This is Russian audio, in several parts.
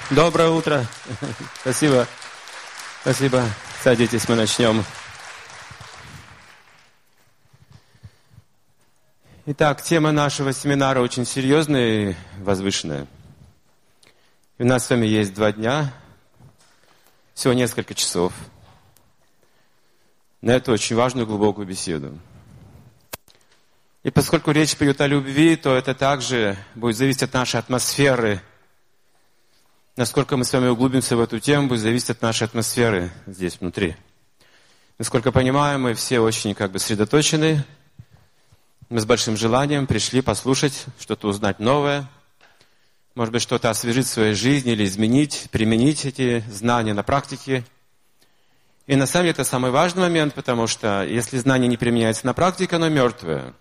Доброе утро. Спасибо. Спасибо. Садитесь, мы начнем. Итак, тема нашего семинара очень серьезная и возвышенная. И у нас с вами есть 2 дня, всего несколько часов на эту очень важную глубокую беседу. И поскольку речь пойдет о любви, то это также будет зависеть от нашей атмосферы. Насколько мы с вами углубимся в эту тему, будет зависеть от нашей атмосферы здесь, внутри. Насколько понимаю, мы все очень сосредоточены. Мы с большим желанием пришли послушать, что-то узнать новое. Может быть, что-то освежить в своей жизни или изменить, применить эти знания на практике. И на самом деле это самый важный момент, потому что если знание не применяется на практике, оно мертвое.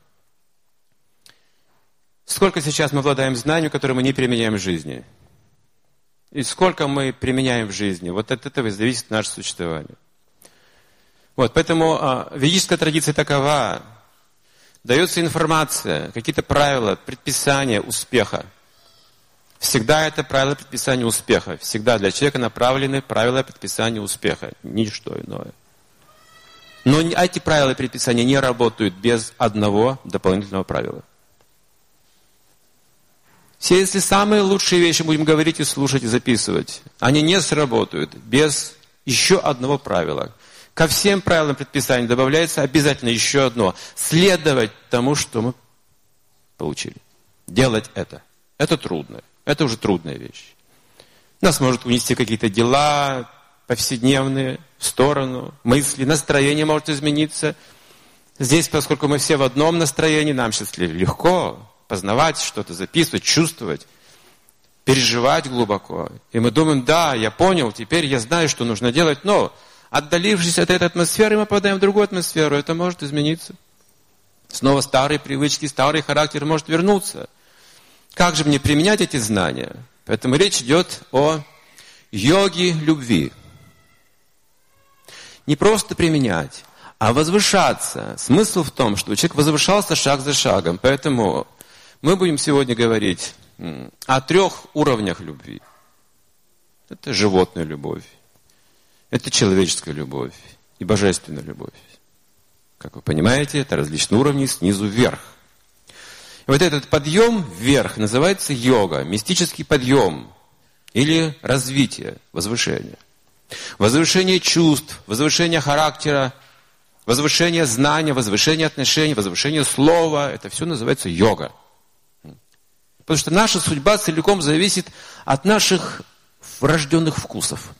Сколько сейчас мы обладаем знанием, которое мы не применяем в жизни? И сколько мы применяем в жизни? Вот от этого зависит наше существование. Поэтому ведическая традиция такова. Дается информация, какие-то правила, предписания успеха. Всегда это правила предписания успеха. Всегда для человека направлены правила предписания успеха. Ничто иное. Но эти правила и предписания не работают без одного дополнительного правила. Все, если самые лучшие вещи будем говорить и слушать и записывать, они не сработают без еще одного правила. Ко всем правилам предписаний добавляется обязательно еще одно. Следовать тому, что мы получили. Делать это. Это трудно. Это уже трудная вещь. Нас может унести какие-то дела повседневные в сторону, мысли, настроение может измениться. Здесь, поскольку мы все в одном настроении, нам сейчас легко познавать что-то, записывать, чувствовать, переживать глубоко. И мы думаем, да, я понял, теперь я знаю, что нужно делать, но отдалившись от этой атмосферы, мы попадаем в другую атмосферу, это может измениться. Снова старые привычки, старый характер может вернуться. Как же мне применять эти знания? Поэтому речь идет о йоге любви. Не просто применять, а возвышаться. Смысл в том, что человек возвышался шаг за шагом. Поэтому мы будем сегодня говорить о 3 уровнях любви. Это животная любовь, это человеческая любовь и божественная любовь. Как вы понимаете, это различные уровни снизу вверх. И вот этот подъем вверх называется йога, мистический подъем или развитие, возвышение. Возвышение чувств, возвышение характера, возвышение знания, возвышение отношений, возвышение слова. Это все называется йога. Потому что наша судьба целиком зависит от наших врожденных вкусов.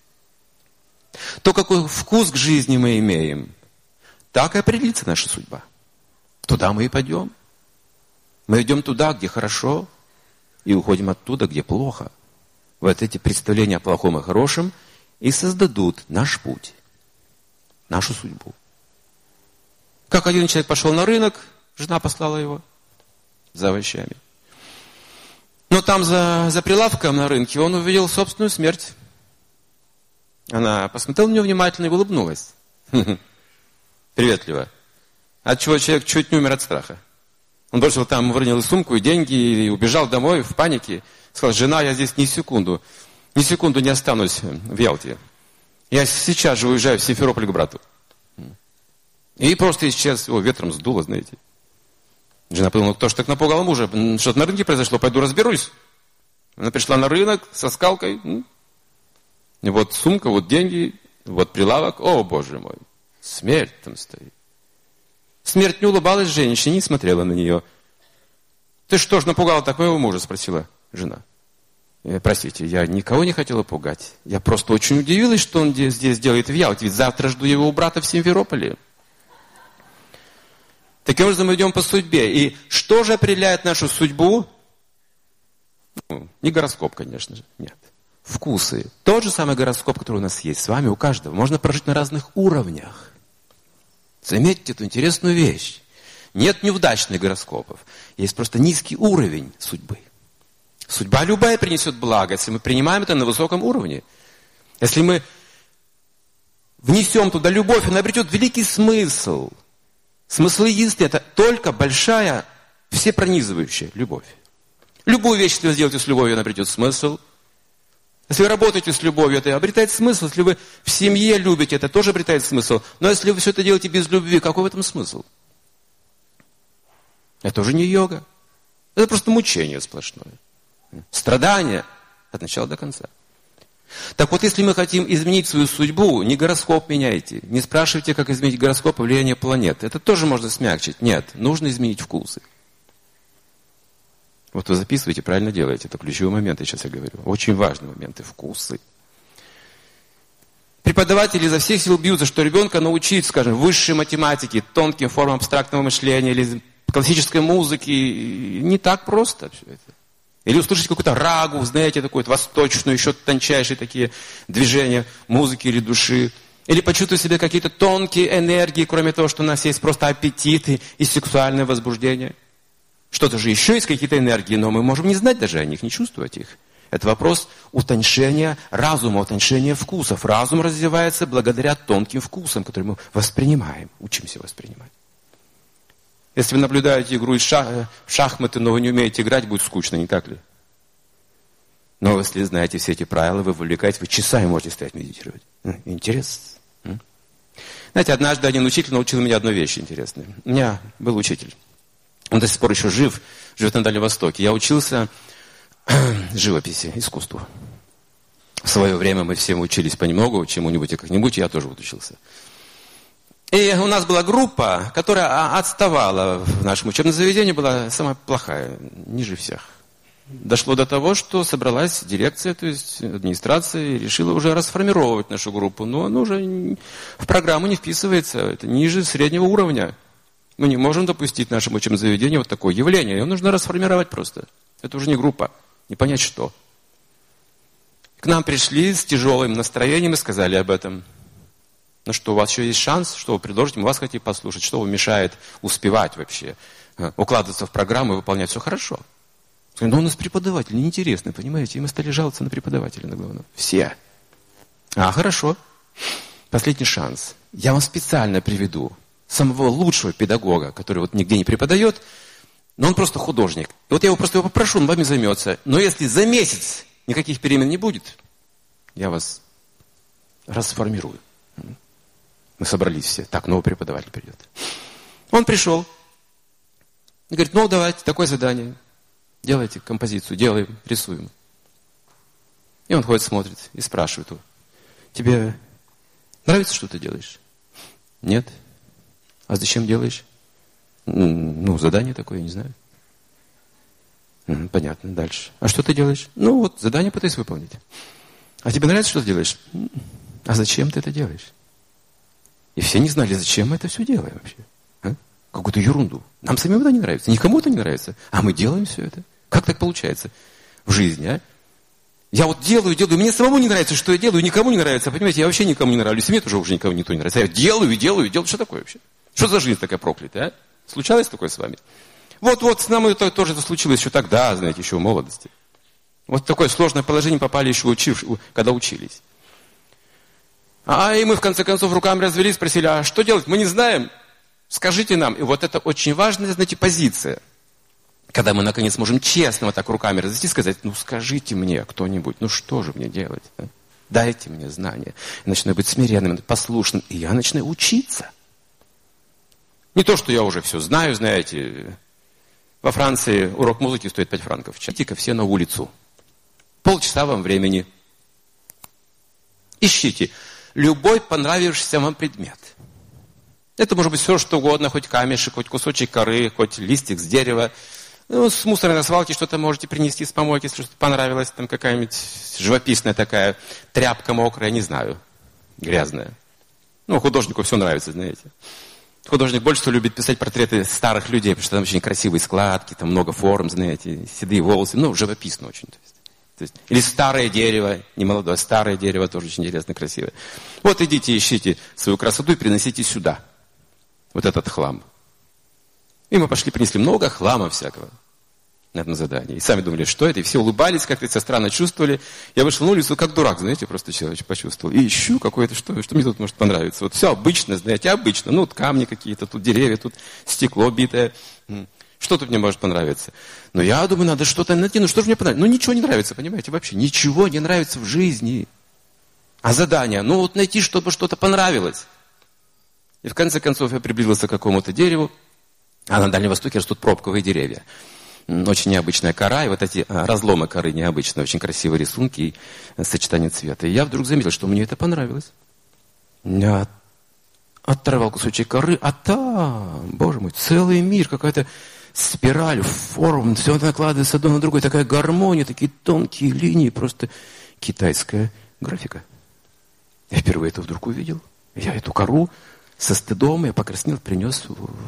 То, какой вкус к жизни мы имеем, так и определится наша судьба. Туда мы и пойдем. Мы идем туда, где хорошо, и уходим оттуда, где плохо. Вот эти представления о плохом и хорошем и создадут наш путь, нашу судьбу. Как один человек пошел на рынок, жена послала его за овощами. Но там за прилавком на рынке он увидел собственную смерть. Она посмотрела на него внимательно и улыбнулась. Приветливо. Отчего человек чуть не умер от страха. Он бросил там, выронил сумку и деньги, и убежал домой в панике. Сказал, жена, я здесь ни секунду не останусь в Ялте. Я сейчас же уезжаю в Симферополь к брату. И просто исчез, его ветром сдуло, знаете. Жена подумала, кто ж так напугал мужа? Что-то на рынке произошло, пойду разберусь. Она пришла на рынок со скалкой. И вот сумка, вот деньги, вот прилавок. О, Боже мой, смерть там стоит. Смерть не улыбалась женщине, не смотрела на нее. Ты что ж напугала так моего мужа, спросила жена. Простите, я никого не хотела пугать. Я просто очень удивилась, что он здесь делает в Ялте. Ведь завтра жду его у брата в Симферополе. Таким образом мы идем по судьбе. И что же определяет нашу судьбу? Не гороскоп, конечно же, нет. Вкусы. Тот же самый гороскоп, который у нас есть с вами, у каждого. Можно прожить на разных уровнях. Заметьте эту интересную вещь. Нет неудачных гороскопов. Есть просто низкий уровень судьбы. Судьба любая принесет благо, если мы принимаем это на высоком уровне. Если мы внесем туда любовь, она обретет великий смысл. Смысл единственный – это только большая, всепронизывающая любовь. Любую вещь, если вы сделаете с любовью, она обретет смысл. Если вы работаете с любовью, это обретает смысл. Если вы в семье любите, это тоже обретает смысл. Но если вы все это делаете без любви, какой в этом смысл? Это уже не йога. Это просто мучение сплошное. Страдание от начала до конца. Так вот, если мы хотим изменить свою судьбу, не гороскоп меняйте. Не спрашивайте, как изменить гороскоп и влияние планет. Это тоже можно смягчить. Нет, нужно изменить вкусы. Вот вы записываете, правильно делаете. Это ключевые моменты, сейчас я говорю. Очень важные моменты. Вкусы. Преподаватели изо всех сил бьются, что ребенка научить, скажем, высшей математике, тонким формам абстрактного мышления или классической музыки. Не так просто все это. Или услышать какую-то рагу, знаете, такую восточную, еще тончайшие такие движения музыки или души. Или почувствовать в себе какие-то тонкие энергии, кроме того, что у нас есть просто аппетиты и сексуальное возбуждение. Что-то же еще есть какие-то энергии, но мы можем не знать даже о них, не чувствовать их. Это вопрос утоньшения разума, утоньшения вкусов. Разум развивается благодаря тонким вкусам, которые мы воспринимаем, учимся воспринимать. Если вы наблюдаете игру в шахматы, но вы не умеете играть, будет скучно, не так ли? Но если знаете все эти правила, вы вовлекаетесь, вы часами можете стоять медитировать. Интересно. Знаете, однажды один учитель научил меня одной вещи интересной. У меня был учитель. Он до сих пор еще жив, живет на Дальнем Востоке. Я учился живописи, искусству. В свое время мы все учились понемногу, чему-нибудь и как-нибудь, я тоже учился. И у нас была группа, которая отставала в нашем учебном заведении, была самая плохая, ниже всех. Дошло до того, что собралась дирекция, то есть администрация, и решила уже расформировать нашу группу. Но она уже в программу не вписывается, это ниже среднего уровня. Мы не можем допустить в нашем учебном заведении вот такое явление. Его нужно расформировать просто. Это уже не группа, не понять что. К нам пришли с тяжелым настроением и сказали об этом. Ну что, у вас еще есть шанс, что вы предложите, мы вас хотим послушать, что вам мешает успевать вообще, укладываться в программу и выполнять все хорошо. Но у нас преподаватель неинтересный, понимаете, и мы стали жаловаться на преподавателя на главном. Все. Хорошо. Последний шанс. Я вам специально приведу самого лучшего педагога, который вот нигде не преподает, но он просто художник. И вот я его просто попрошу, он вами займется. Но если за месяц никаких перемен не будет, я вас расформирую. Мы собрались все. Так, новый преподаватель придет. Он пришел. И говорит, давайте, такое задание. Делайте композицию, делаем, рисуем. И он ходит, смотрит и спрашивает его. Тебе нравится, что ты делаешь? Нет. А зачем делаешь? Задание такое, я не знаю. Понятно, дальше. А что ты делаешь? Задание пытаюсь выполнить. А тебе нравится, что ты делаешь? А зачем ты это делаешь? И все не знали, зачем мы это все делаем вообще. Какую-то ерунду. Нам самим это не нравится, никому это не нравится. А мы делаем все это. Как так получается в жизни, Я делаю, мне самому не нравится, что я делаю, никому не нравится. Понимаете, я вообще никому не нравлюсь, мне тоже уже никому никто не нравится. Я делаю. Что такое вообще? Что за жизнь такая проклятая, Случалось такое с вами? Вот с нами это тоже случилось еще тогда, знаете, еще в молодости. Вот в такое сложное положение попали еще когда учились. И мы в конце концов руками развели, спросили, а что делать? Мы не знаем. Скажите нам. И вот это очень важная, знаете, позиция. Когда мы наконец можем честно вот так руками развести, сказать, скажите мне кто-нибудь, что же мне делать? Дайте мне знания. Я начинаю быть смиренным, послушным, и я начинаю учиться. Не то, что я уже все знаю, знаете. Во Франции урок музыки стоит 5 франков. Идите-ка все на улицу. Полчаса вам времени. Ищите любой понравившийся вам предмет. Это может быть все, что угодно, хоть камешек, хоть кусочек коры, хоть листик с дерева. С мусорной свалки что-то можете принести с помойки, если что-то понравилось, там какая-нибудь живописная такая тряпка мокрая, не знаю, грязная. Художнику все нравится, знаете. Художник больше всего любит писать портреты старых людей, потому что там очень красивые складки, там много форм, знаете, седые волосы, живописно очень. То есть, или старое дерево, не молодое, а старое дерево тоже очень интересно, красивое. Вот идите, ищите свою красоту и приносите сюда. Вот этот хлам. И мы пошли, принесли много хлама всякого на этом задании. И сами думали, что это. И все улыбались, как-то себя странно чувствовали. Я вышел на улицу как дурак, знаете, просто человек почувствовал. И ищу какое-то, что мне тут может понравиться. Вот все обычно, знаете, обычно. Камни какие-то, тут деревья, тут стекло битое. Что-то мне может понравиться. Но я думаю, надо что-то найти. Ну, что же мне понравится? Ну, ничего не нравится, понимаете, вообще. Ничего не нравится в жизни. А задание? Ну, вот найти, чтобы что-то понравилось. И в конце концов я приблизился к какому-то дереву. А на Дальнем Востоке растут пробковые деревья. Очень необычная кора. И вот эти разломы коры необычные. Очень красивые рисунки и сочетание цвета. И я вдруг заметил, что мне это понравилось. Я оторвал кусочек коры, а там, боже мой, целый мир, какая-то спираль, форма, все накладывается одно на другое, такая гармония, такие тонкие линии, просто китайская графика. Я впервые это вдруг увидел. Я эту кору со стыдом, я покраснел, принес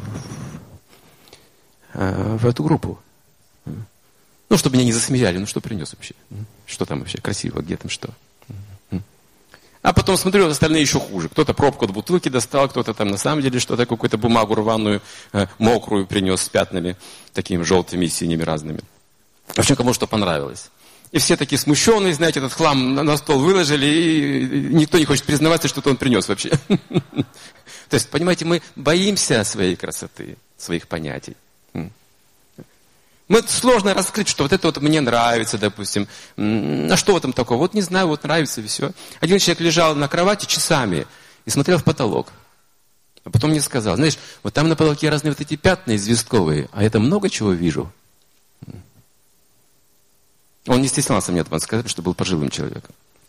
в эту группу. Ну, чтобы меня не засмеяли, ну что принес вообще? Что там вообще красиво, где там что? А потом смотрю, остальные еще хуже. Кто-то пробку от бутылки достал, кто-то там на самом деле что-то, какую-то бумагу рваную, мокрую принес с пятнами, такими желтыми и синими разными. В общем, кому что понравилось. И все такие смущенные, знаете, этот хлам на стол выложили, и никто не хочет признаваться, что-то он принес вообще. То есть, понимаете, мы боимся своей красоты, своих понятий. Сложно раскрыть, что вот это вот мне нравится, допустим. А что в этом такого? Вот не знаю, вот нравится и все. Один человек лежал на кровати часами и смотрел в потолок. А потом мне сказал, знаешь, вот там на потолке разные вот эти пятна известковые, а я там много чего вижу. Он не стеснялся мне это сказать, что был пожилым человеком.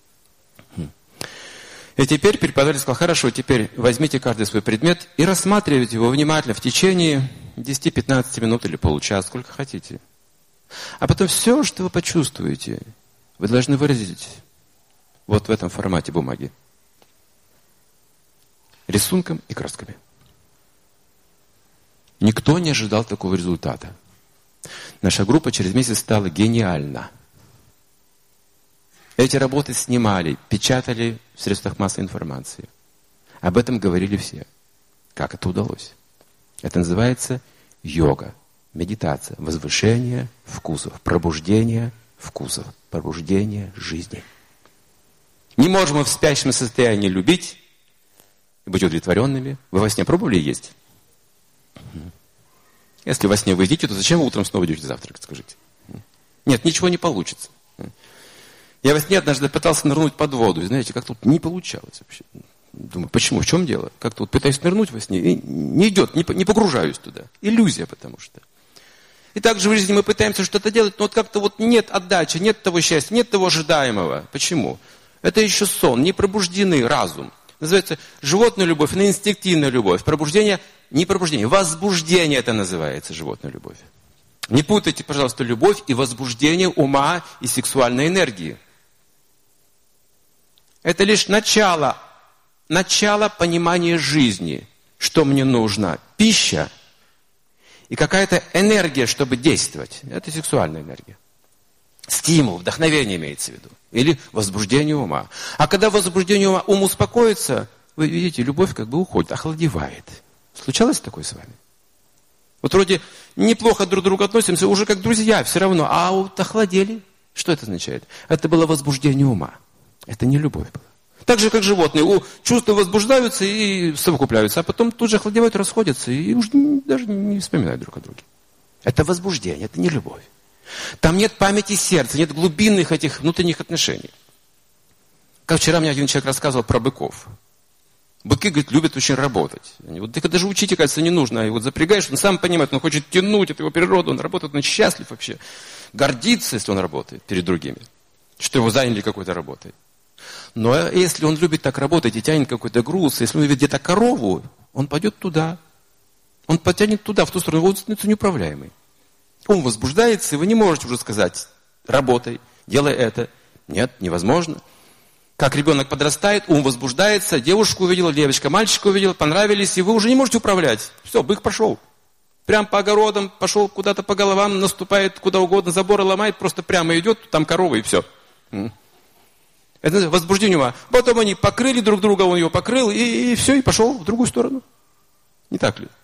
И теперь преподаватель сказал, хорошо, теперь возьмите каждый свой предмет и рассматривайте его внимательно в течение 10-15 минут или получаса, сколько хотите. А потом все, что вы почувствуете, вы должны выразить вот в этом формате бумаги. Рисунком и красками. Никто не ожидал такого результата. Наша группа через месяц стала гениальна. Эти работы снимали, печатали в средствах массовой информации. Об этом говорили все. Как это удалось? Это называется йога, медитация, возвышение вкусов, пробуждение вкусов, пробуждение жизни. Не можем мы в спящем состоянии любить и быть удовлетворенными. Вы во сне пробовали есть? Если во сне вы едите, то зачем вы утром снова идете завтракать, скажите? Нет, ничего не получится. Я во сне однажды пытался нырнуть под воду, и знаете, как-то не получалось вообще. Думаю, почему, в чем дело? Как-то вот пытаюсь нырнуть во сне, и не идет, не погружаюсь туда. Иллюзия, потому что. И также в жизни мы пытаемся что-то делать, но вот как-то вот нет отдачи, нет того счастья, нет того ожидаемого. Почему? Это еще сон, не пробужденный разум. Называется животная любовь, но инстинктивная любовь. Пробуждение, не пробуждение, возбуждение это называется, животная любовь. Не путайте, пожалуйста, любовь и возбуждение ума и сексуальной энергии. Это лишь начало понимания жизни, что мне нужно. Пища и какая-то энергия, чтобы действовать. Это сексуальная энергия. Стимул, вдохновение имеется в виду. Или возбуждение ума. А когда возбуждение ума, ум успокоится, вы видите, любовь как бы уходит, охладевает. Случалось такое с вами? Вот вроде неплохо друг к другу относимся, уже как друзья, все равно. А вот охладели. Что это означает? Это было возбуждение ума. Это не любовь была. Так же, как животные. Чувства возбуждаются и совокупляются, а потом тут же охладевают, расходятся и уже даже не вспоминают друг о друге. Это возбуждение, это не любовь. Там нет памяти сердца, нет глубинных этих внутренних отношений. Как вчера мне один человек рассказывал про быков. Быки, говорит, любят очень работать. Вот их даже учить, кажется, не нужно. И вот запрягаешь, он сам понимает, он хочет тянуть, это его природа, он работает, он счастлив вообще. Гордится, если он работает перед другими. Что его заняли какой-то работой. Но если он любит так работать и тянет какой-то груз, если он видит где-то корову, он пойдет туда. Он потянет туда, в ту сторону, он становится неуправляемый. Ум возбуждается, и вы не можете уже сказать, работай, делай это. Нет, невозможно. Как ребенок подрастает, ум возбуждается, девушку увидела, девочка, мальчика увидела, понравились, и вы уже не можете управлять. Все, бык пошел. Прям по огородам, пошел куда-то по головам, наступает куда угодно, заборы ломает, просто прямо идет, там корова и все. Это возбуждение ума. Потом они покрыли друг друга, он его покрыл, и все, и пошел в другую сторону. Не так ли?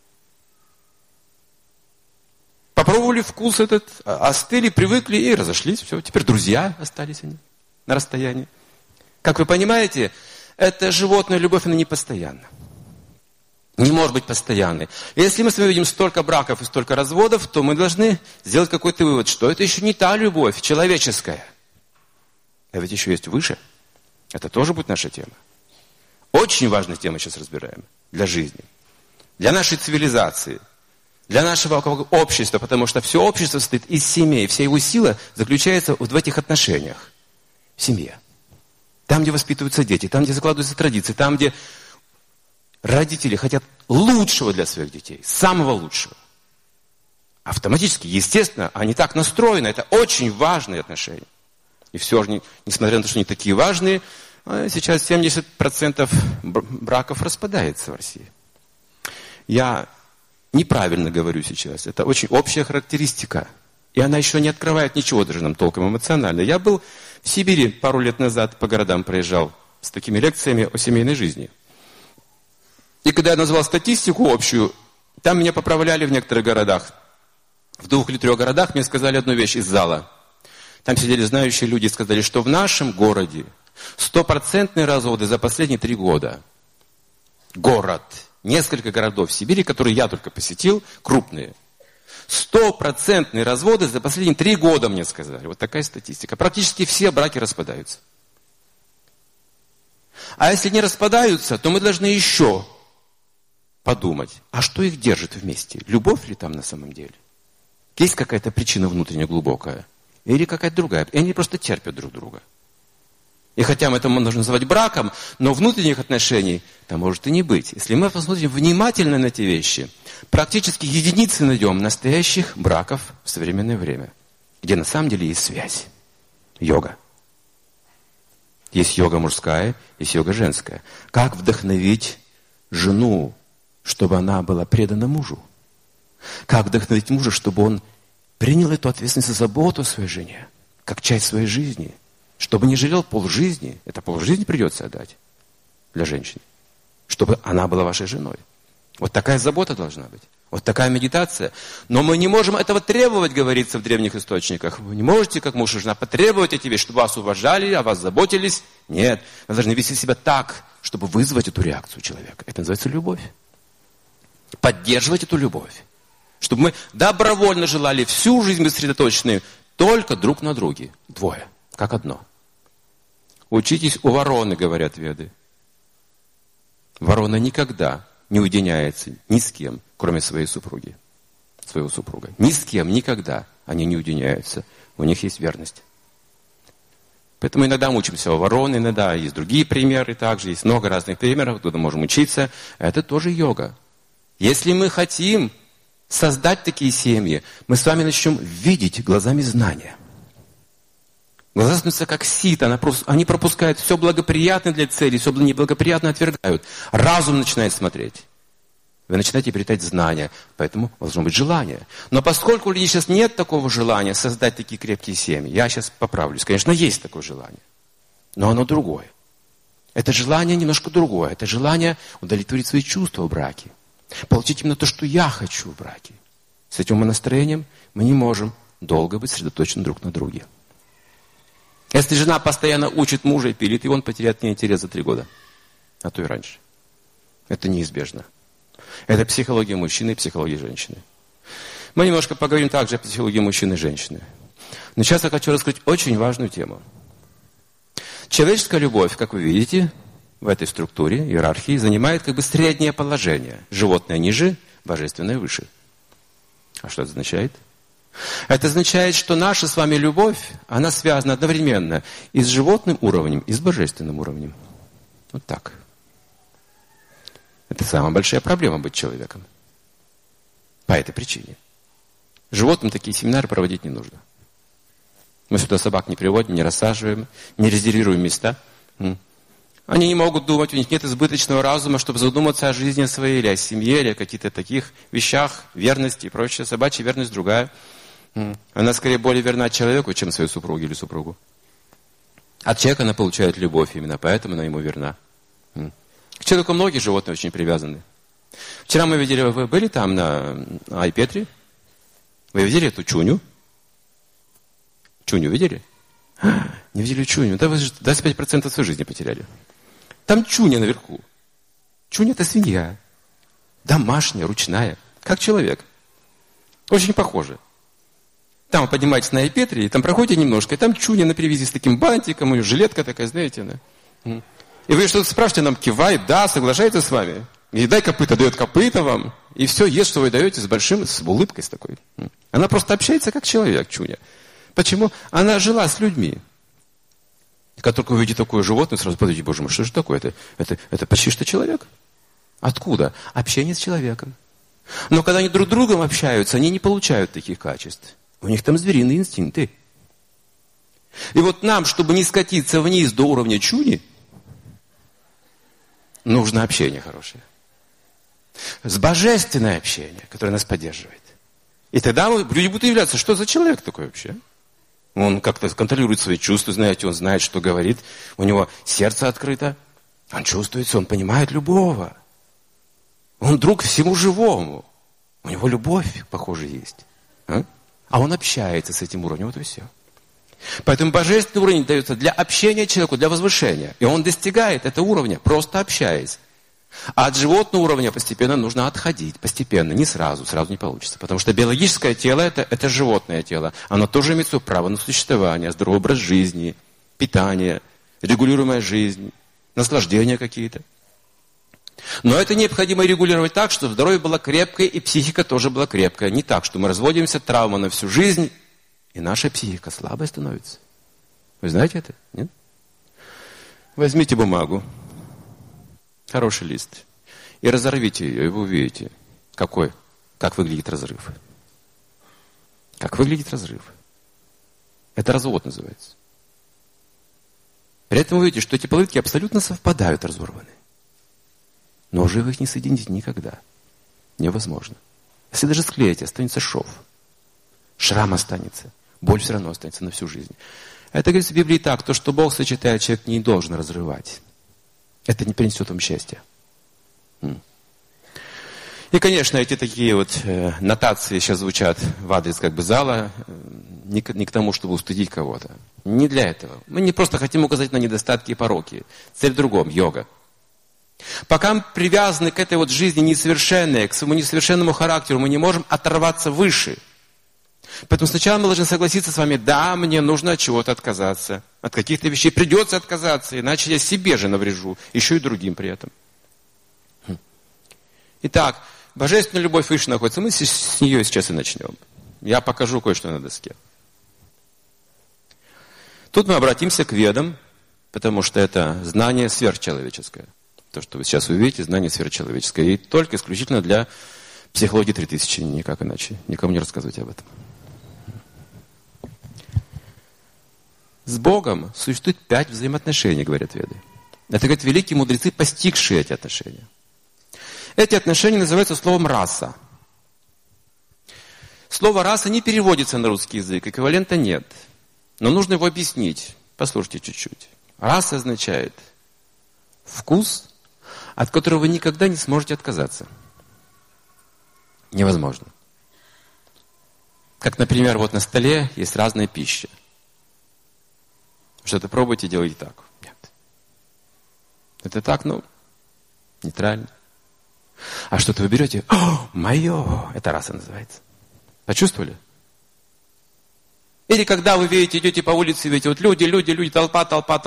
Попробовали вкус этот, остыли, привыкли и разошлись. Все, теперь друзья остались они на расстоянии. Как вы понимаете, эта животная любовь, она не постоянна. Не может быть постоянной. Если мы с вами видим столько браков и столько разводов, то мы должны сделать какой-то вывод, что это еще не та любовь человеческая. А ведь еще есть выше. Это тоже будет наша тема. Очень важная тема сейчас разбираем для жизни, для нашей цивилизации, для нашего общества, потому что все общество состоит из семей. Вся его сила заключается вот в этих отношениях. В семье. Там, где воспитываются дети, там, где закладываются традиции, там, где родители хотят лучшего для своих детей, самого лучшего. Автоматически, естественно, они так настроены. Это очень важные отношения. И все же, несмотря на то, что они такие важные, сейчас 70% браков распадается в России. Я неправильно говорю сейчас. Это очень общая характеристика. И она еще не открывает ничего даже нам толком эмоционально. Я был в Сибири пару лет назад, по городам проезжал с такими лекциями о семейной жизни. И когда я назвал статистику общую, там меня поправляли в некоторых городах. В 2 или 3 городах мне сказали одну вещь из зала. Там сидели знающие люди и сказали, что в нашем городе 100% разводы за последние 3 года. Город. Несколько городов в Сибири, которые я только посетил, крупные. 100% разводы за последние 3 года, мне сказали. Вот такая статистика. Практически все браки распадаются. А если не распадаются, то мы должны еще подумать, а что их держит вместе? Любовь ли там на самом деле? Есть какая-то причина внутренняя глубокая? Или какая-то другая? И они просто терпят друг друга. И хотя мы это можно называть браком, но внутренних отношений там может и не быть. Если мы посмотрим внимательно на эти вещи, практически единицы найдем настоящих браков в современное время, где на самом деле есть связь. Йога. Есть йога мужская, есть йога женская. Как вдохновить жену, чтобы она была предана мужу? Как вдохновить мужа, чтобы он принял эту ответственность и заботу о своей жене, как часть своей жизни, чтобы не жалел полжизни, это полжизни придется отдать для женщины, чтобы она была вашей женой. Вот такая забота должна быть, вот такая медитация. Но мы не можем этого требовать, говорится в древних источниках. Вы не можете, как муж и жена, потребовать эти вещи, чтобы вас уважали, о вас заботились. Нет, вы должны вести себя так, чтобы вызвать эту реакцию человека. Это называется любовь. Поддерживать эту любовь. Чтобы мы добровольно желали всю жизнь быть сосредоточены только друг на друге. Двое, как одно. Учитесь у вороны, говорят веды. Ворона никогда не уединяется ни с кем, кроме своей супруги, своего супруга. Ни с кем, никогда они не уединяются. У них есть верность. Поэтому иногда мы учимся у вороны, иногда есть другие примеры также. Есть много разных примеров, откуда можем учиться. Это тоже йога. Если мы хотим создать такие семьи, мы с вами начнем видеть глазами знания. Глаза становятся как сито, они пропускают все благоприятное для цели, все неблагоприятное отвергают. Разум начинает смотреть. Вы начинаете приобретать знания, поэтому должно быть желание. Но поскольку у людей сейчас нет такого желания создать такие крепкие семьи, я сейчас поправлюсь, конечно, есть такое желание, но оно другое. Это желание немножко другое, это желание удовлетворить свои чувства в браке. Получить именно то, что я хочу в браке. С этим настроением мы не можем долго быть сосредоточены друг на друге. Если жена постоянно учит мужа и пилит, и он потеряет к ней интерес за 3 года, а то и раньше. Это неизбежно. Это психология мужчины и психология женщины. Мы немножко поговорим также о психологии мужчины и женщины. Но сейчас я хочу раскрыть очень важную тему. Человеческая любовь, как вы видите, в этой структуре, иерархии, занимает как бы среднее положение. Животное ниже, божественное выше. А что это означает? Это означает, что наша с вами любовь, она связана одновременно и с животным уровнем, и с божественным уровнем. Вот так. Это самая большая проблема быть человеком. По этой причине. Животным такие семинары проводить не нужно. Мы сюда собак не приводим, не рассаживаем, не резервируем места. Они не могут думать, у них нет избыточного разума, чтобы задуматься о жизни своей, или о семье, или о каких-то таких вещах, верности и прочее. Собачья верность другая. Она скорее более верна человеку, чем своей супруге или супругу. От человека она получает любовь, именно поэтому она ему верна. К человеку многие животные очень привязаны. Вчера мы видели, вы были там на Айпетре? Вы видели эту чуню? Чуню видели? Не видели чуню? Да вы же 25% своей жизни потеряли. Там чуня наверху. Чуня – это свинья. домашняя, ручная, как человек. Очень похоже. Там вы поднимаетесь на эпетре, и там проходите немножко, и там чуня на привязи с таким бантиком, у нее жилетка такая, знаете, да? И вы что-то спрашиваете, она нам кивает, да, соглашается с вами. И дай копыта, дает копыта вам. И все ест, что вы даете, с улыбкой с такой. Она просто общается как человек, чуня. Почему? Она жила с людьми. Как только вы видите такое животное, сразу подумайте, боже мой, что же такое? Это почти что человек. Откуда? Общение с человеком. Но когда они друг с другом общаются, они не получают таких качеств. У них там звериные инстинкты. И вот нам, чтобы не скатиться вниз до уровня чуни, нужно общение хорошее. С божественное общение, которое нас поддерживает. И тогда люди будут удивляться, что за человек такой вообще? Он как-то контролирует свои чувства, знаете, он знает, что говорит. У него сердце открыто. Он чувствуется, он понимает любого. Он друг всему живому. У него любовь, похоже, есть. А он общается с этим уровнем, вот и все. Поэтому божественный уровень дается для общения человеку, для возвышения. И он достигает этого уровня, просто общаясь. А от животного уровня постепенно нужно отходить. Постепенно, не сразу, сразу не получится. Потому что биологическое тело это животное тело. Оно тоже имеет свое право на существование, здоровый образ жизни, питание, регулируемая жизнь, наслаждения какие-то. Но это необходимо регулировать так, чтобы здоровье было крепкое и психика тоже была крепкая. Не так, что мы разводимся, травма на всю жизнь, и наша психика слабой становится. Вы знаете это? Нет? Возьмите бумагу, хороший лист, и разорвите ее, и вы увидите, как выглядит разрыв. Как выглядит разрыв. Это развод называется. При этом вы видите, что эти половинки абсолютно совпадают, разорваны. Но уже вы их не соедините никогда. Невозможно. Если даже склеите, останется шов. Шрам останется. Боль все равно останется на всю жизнь. Это говорится в Библии так, то, что Бог сочетает, человек не должен разрывать. Это не принесет вам счастья. И, конечно, эти такие вот нотации сейчас звучат в адрес зала, не к тому, чтобы устыдить кого-то. Не для этого. Мы не просто хотим указать на недостатки и пороки. Цель в другом – йога. Пока мы привязаны к этой вот жизни несовершенной, к своему несовершенному характеру, мы не можем оторваться выше. Поэтому сначала мы должны согласиться с вами, да, мне нужно от чего-то отказаться. От каких-то вещей придется отказаться, иначе я себе же наврежу, еще и другим при этом. Итак, божественная любовь выше находится. Мы с нее сейчас и начнем. Я покажу кое-что на доске. Тут мы обратимся к ведам, потому что это знание сверхчеловеческое. То, что вы сейчас увидите, знание сверхчеловеческое. И только исключительно для психологии 3000, никак иначе. Никому не рассказывайте об этом. С Богом существует 5 взаимоотношений, говорят веды. Это, говорят, великие мудрецы, постигшие эти отношения. Эти отношения называются словом «раса». Слово «раса» не переводится на русский язык, эквивалента нет. Но нужно его объяснить. Послушайте чуть-чуть. Раса означает вкус, от которого вы никогда не сможете отказаться. Невозможно. Как, например, вот на столе есть разная пища. Что-то пробуйте, делайте так. Нет. Это так, нейтрально. А что-то вы берете, мое, это раса называется. Почувствовали? Или когда вы видите, идете по улице, видите, вот люди, толпа,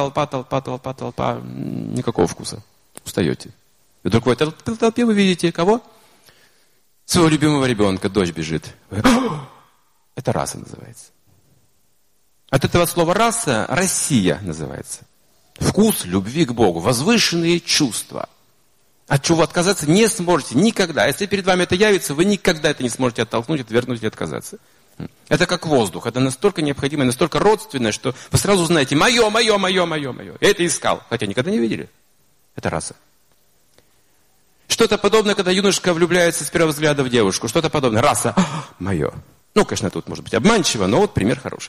никакого вкуса. Устаете. И вдруг в этой толпе вы видите кого? Своего любимого ребенка, дочь бежит. Это раса называется. От этого слова раса Россия называется. Вкус любви к Богу, возвышенные чувства. От чего отказаться не сможете никогда. Если перед вами это явится, вы никогда это не сможете оттолкнуть, отвергнуть или отказаться. Это как воздух. Это настолько необходимое, настолько родственное, что вы сразу знаете, мое. Я это искал, хотя никогда не видели. Это раса. Что-то подобное, когда юношка влюбляется с первого взгляда в девушку. Что-то подобное. Раса. Мое. Конечно, тут может быть обманчиво, но вот пример хороший.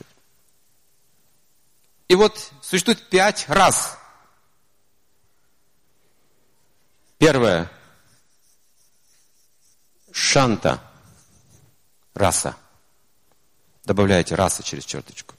И вот существует 5 рас. Первое. Шанта. Раса. Добавляете раса через черточку.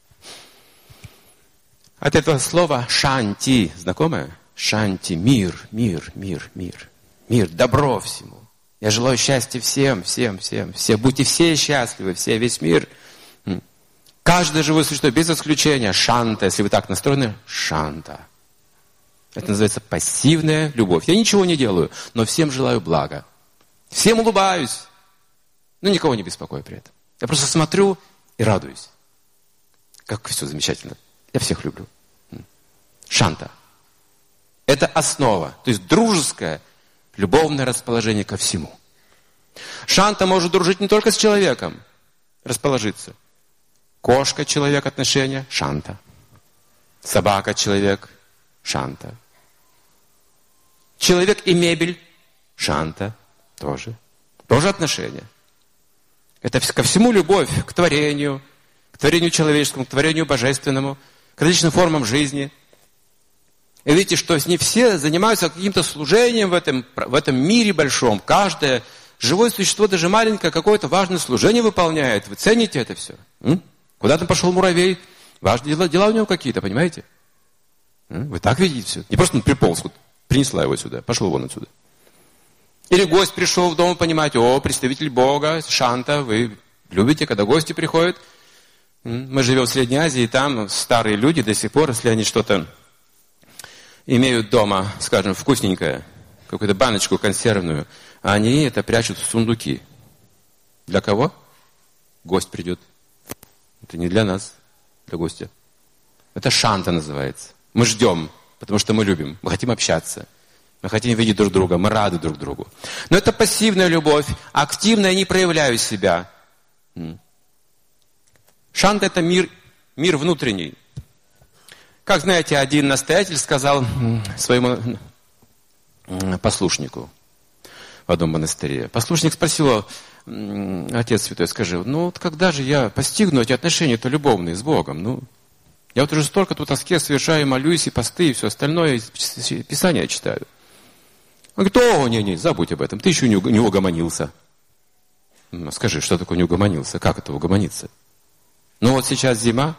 От этого слова шанти. Знакомое? Шанти. Мир. Мир, добро всему. Я желаю счастья всем. Будьте все счастливы, весь мир. Каждое живое существо, без исключения, шанта, если вы так настроены, шанта. Это называется пассивная любовь. Я ничего не делаю, но всем желаю блага. Всем улыбаюсь, но никого не беспокою при этом. Я просто смотрю и радуюсь. Как все замечательно. Я всех люблю. Шанта. Это основа, то есть дружеское, любовное расположение ко всему. Шанта может дружить не только с человеком, расположиться. Кошка-человек отношения – шанта. Собака-человек – шанта. Человек и мебель – шанта тоже. Тоже отношения. Это ко всему любовь, к творению человеческому, к творению божественному, к различным формам жизни. И видите, что не все занимаются каким-то служением в этом мире большом. Каждое живое существо, даже маленькое, какое-то важное служение выполняет. Вы цените это все? Куда там пошел муравей? Важные дела у него какие-то, понимаете? Вы так видите все? Не просто он приполз, вот, принесла его сюда, пошел вон отсюда. Или гость пришел в дом, понимаете, представитель Бога, шанта, вы любите, когда гости приходят. Мы живем в Средней Азии, и там старые люди до сих пор, если они что-то имеют дома, скажем, вкусненькое, какую-то баночку консервную, они это прячут в сундуки. Для кого? Гость придет. Это не для нас, для гостя. Это шанта называется. Мы ждем, потому что мы любим, мы хотим общаться. Мы хотим видеть друг друга, мы рады друг другу. Но это пассивная любовь, активная, я не проявляю себя. Шанта – это мир внутренний. Как знаете, один настоятель сказал своему послушнику в одном монастыре. Послушник спросил: отец святой, скажи, вот когда же я постигну эти отношения-то любовные с Богом? Я вот уже столько тут аскез совершаю, молюсь, и посты, и все остальное, и Писание читаю. Он говорит: не, забудь об этом, ты еще не угомонился. Скажи, что такое не угомонился? Как это угомониться? Вот сейчас зима.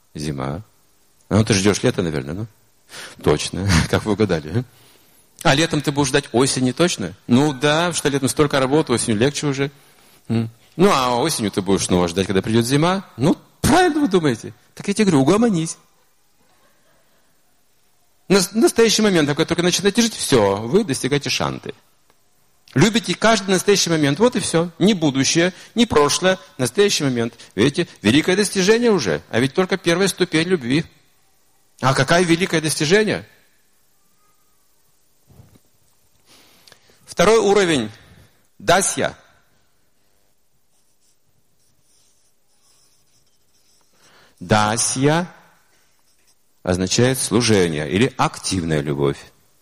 Ты ждешь лета, наверное, Точно, как вы угадали. А летом ты будешь ждать осени, точно? Да, потому что летом столько работы, осенью легче уже. А осенью ты будешь снова ждать, когда придет зима. Правильно вы думаете. Так я тебе говорю, угомонись. Настоящий момент, когда только начинаете жить, все, вы достигаете шанты. Любите каждый настоящий момент, вот и все. Не будущее, не прошлое, настоящий момент. Видите, великое достижение уже, а ведь только первая ступень любви. А какое великое достижение? Второй уровень – дасья. Дасья означает служение или активная любовь.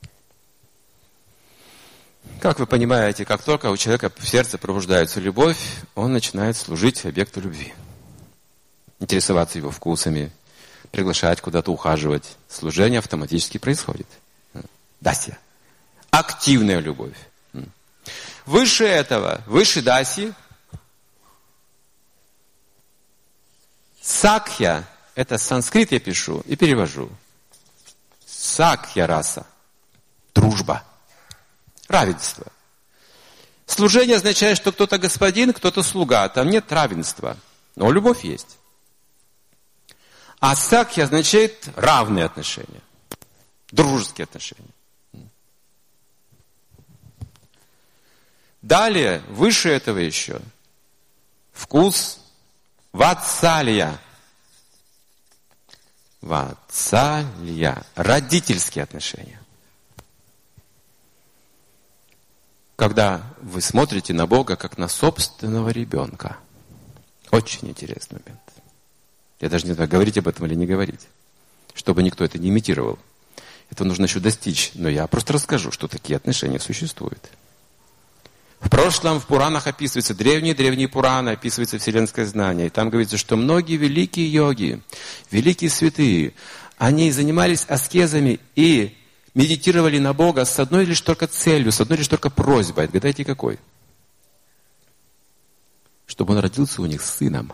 Как вы понимаете, как только у человека в сердце пробуждается любовь, он начинает служить объекту любви. Интересоваться его вкусами, приглашать куда-то, ухаживать. Служение автоматически происходит. Дасья. Активная любовь. Выше этого, выше даси, сакья, это санскрит я пишу и перевожу. Сакья раса. Дружба. Равенство. Служение означает, что кто-то господин, кто-то слуга. Там нет равенства. Но любовь есть. А сакья означает равные отношения. Дружеские отношения. Далее, выше этого еще. Вкус ватсалья. Ватсалья. Родительские отношения. Когда вы смотрите на Бога как на собственного ребенка. Очень интересный момент. Я даже не знаю, говорить об этом или не говорить. Чтобы никто это не имитировал. Это нужно еще достичь. Но я просто расскажу, что такие отношения существуют. В прошлом в Пуранах описывается, древние Пураны, описывается вселенское знание. И там говорится, что многие великие йоги, великие святые, они занимались аскезами и медитировали на Бога с одной лишь только целью, с одной лишь только просьбой. Отгадайте, какой? Чтобы он родился у них сыном.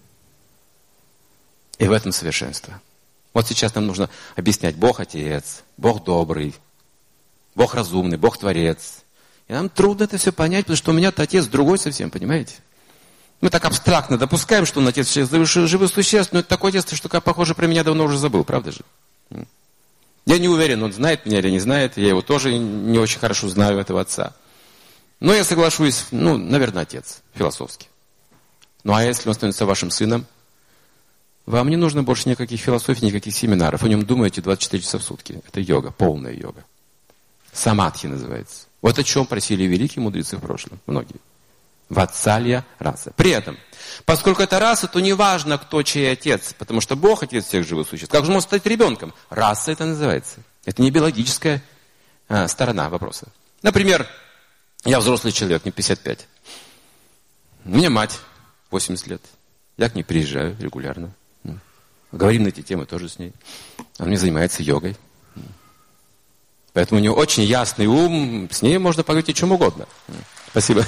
И в этом совершенство. Вот сейчас нам нужно объяснять: Бог Отец, Бог добрый, Бог разумный, Бог Творец. И нам трудно это все понять, потому что у меня-то отец другой совсем, понимаете? Мы так абстрактно допускаем, что он отец живых существ, но это такой отец, что, похоже, про меня давно уже забыл, правда же? Я не уверен, он знает меня или не знает, я его тоже не очень хорошо знаю, этого отца. Но я соглашусь, наверное, отец, философски. Ну а если он становится вашим сыном, вам не нужно больше никаких философий, никаких семинаров. О нем думаете 24 часа в сутки. Это йога, полная йога. Самадхи называется. Вот о чем просили великие мудрецы в прошлом, многие. Ватсалья раса. При этом, поскольку это раса, то не важно, кто чей отец, потому что Бог отец всех живых существ. Как же может стать ребенком? Раса это называется. Это не биологическая сторона вопроса. Например, я взрослый человек, мне 55. У меня мать 80 лет. Я к ней приезжаю регулярно. Говорим на эти темы тоже с ней. Она мне занимается йогой. Поэтому у нее очень ясный ум. С ней можно поговорить о чем угодно. Спасибо.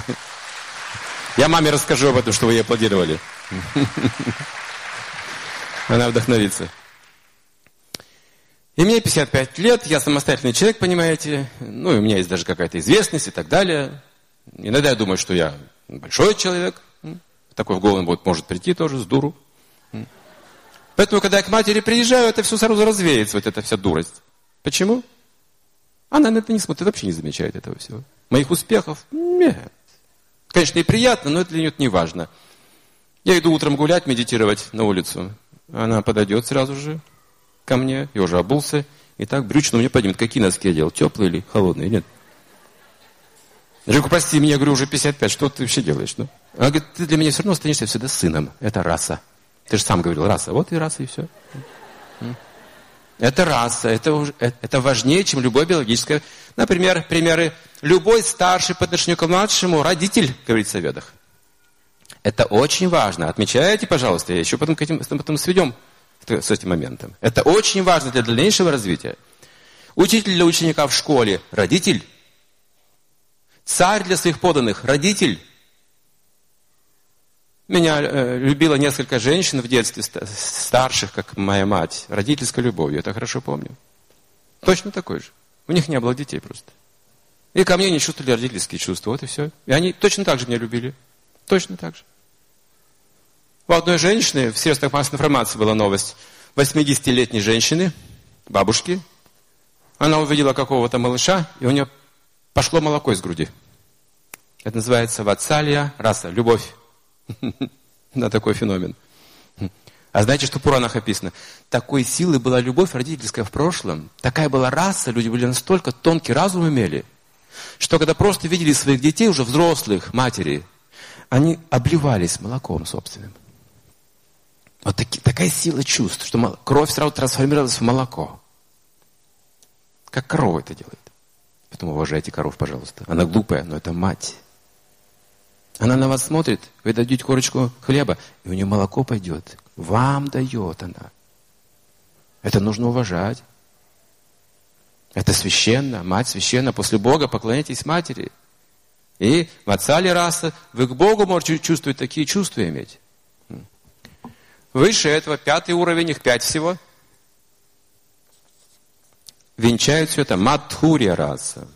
Я маме расскажу об этом, что вы ей аплодировали. Она вдохновится. И мне 55 лет, я самостоятельный человек, понимаете. И у меня есть даже какая-то известность и так далее. Иногда я думаю, что я большой человек. Такой в голову может прийти тоже, с дуру. Поэтому, когда я к матери приезжаю, это все сразу развеется, вот эта вся дурость. Почему? Она на это не смотрит, вообще не замечает этого всего. Моих успехов? Нет. Конечно, и приятно, но это для нее не важно. Я иду утром гулять, медитировать на улицу. Она подойдет сразу же ко мне, я уже обулся, и так брючно мне поднимет. Какие носки я делал, теплые или холодные? Нет. Я говорю, прости меня, я говорю, уже 55, что ты вообще делаешь? Она говорит, ты для меня все равно останешься всегда сыном. Это раса. Ты же сам говорил, раса. Вот и раса, и все. Это раса. Это важнее, чем любое биологическое. Например, примеры. Любой старший по отношению к младшему родитель, говорится в Ведах. Это очень важно. Отмечайте, пожалуйста. Я еще потом сведем с этим моментом. Это очень важно для дальнейшего развития. Учитель для ученика в школе – родитель. Царь для своих подданных – родитель. Меня любило несколько женщин в детстве, старших, как моя мать, родительской любовью, я это хорошо помню. Точно такой же. У них не было детей просто. И ко мне не чувствовали родительские чувства, вот и все. И они точно так же меня любили. Точно так же. У одной женщины, в средствах массовой информации была новость, 80-летней женщины, бабушки, она увидела какого-то малыша, и у нее пошло молоко из груди. Это называется ватсалья раса, любовь. На такой феномен. А знаете, что в Пуранах описано? Такой силы была любовь родительская в прошлом. Такая была раса, люди были настолько тонкий разум имели, что когда просто видели своих детей, уже взрослых, матери, они обливались молоком собственным. Вот такая сила чувств, что кровь сразу трансформировалась в молоко. Как корова это делает. Поэтому уважайте коров, пожалуйста. Она глупая, но это мать. Она на вас смотрит, вы дадите корочку хлеба, и у нее молоко пойдет. Вам дает она. Это нужно уважать. Это священно, мать священна. После Бога поклоняйтесь матери. И в отцале раса вы к Богу можете чувствовать, такие чувства иметь. Выше этого, 5-й уровень, их 5 всего. Венчают все это мадхурья раса.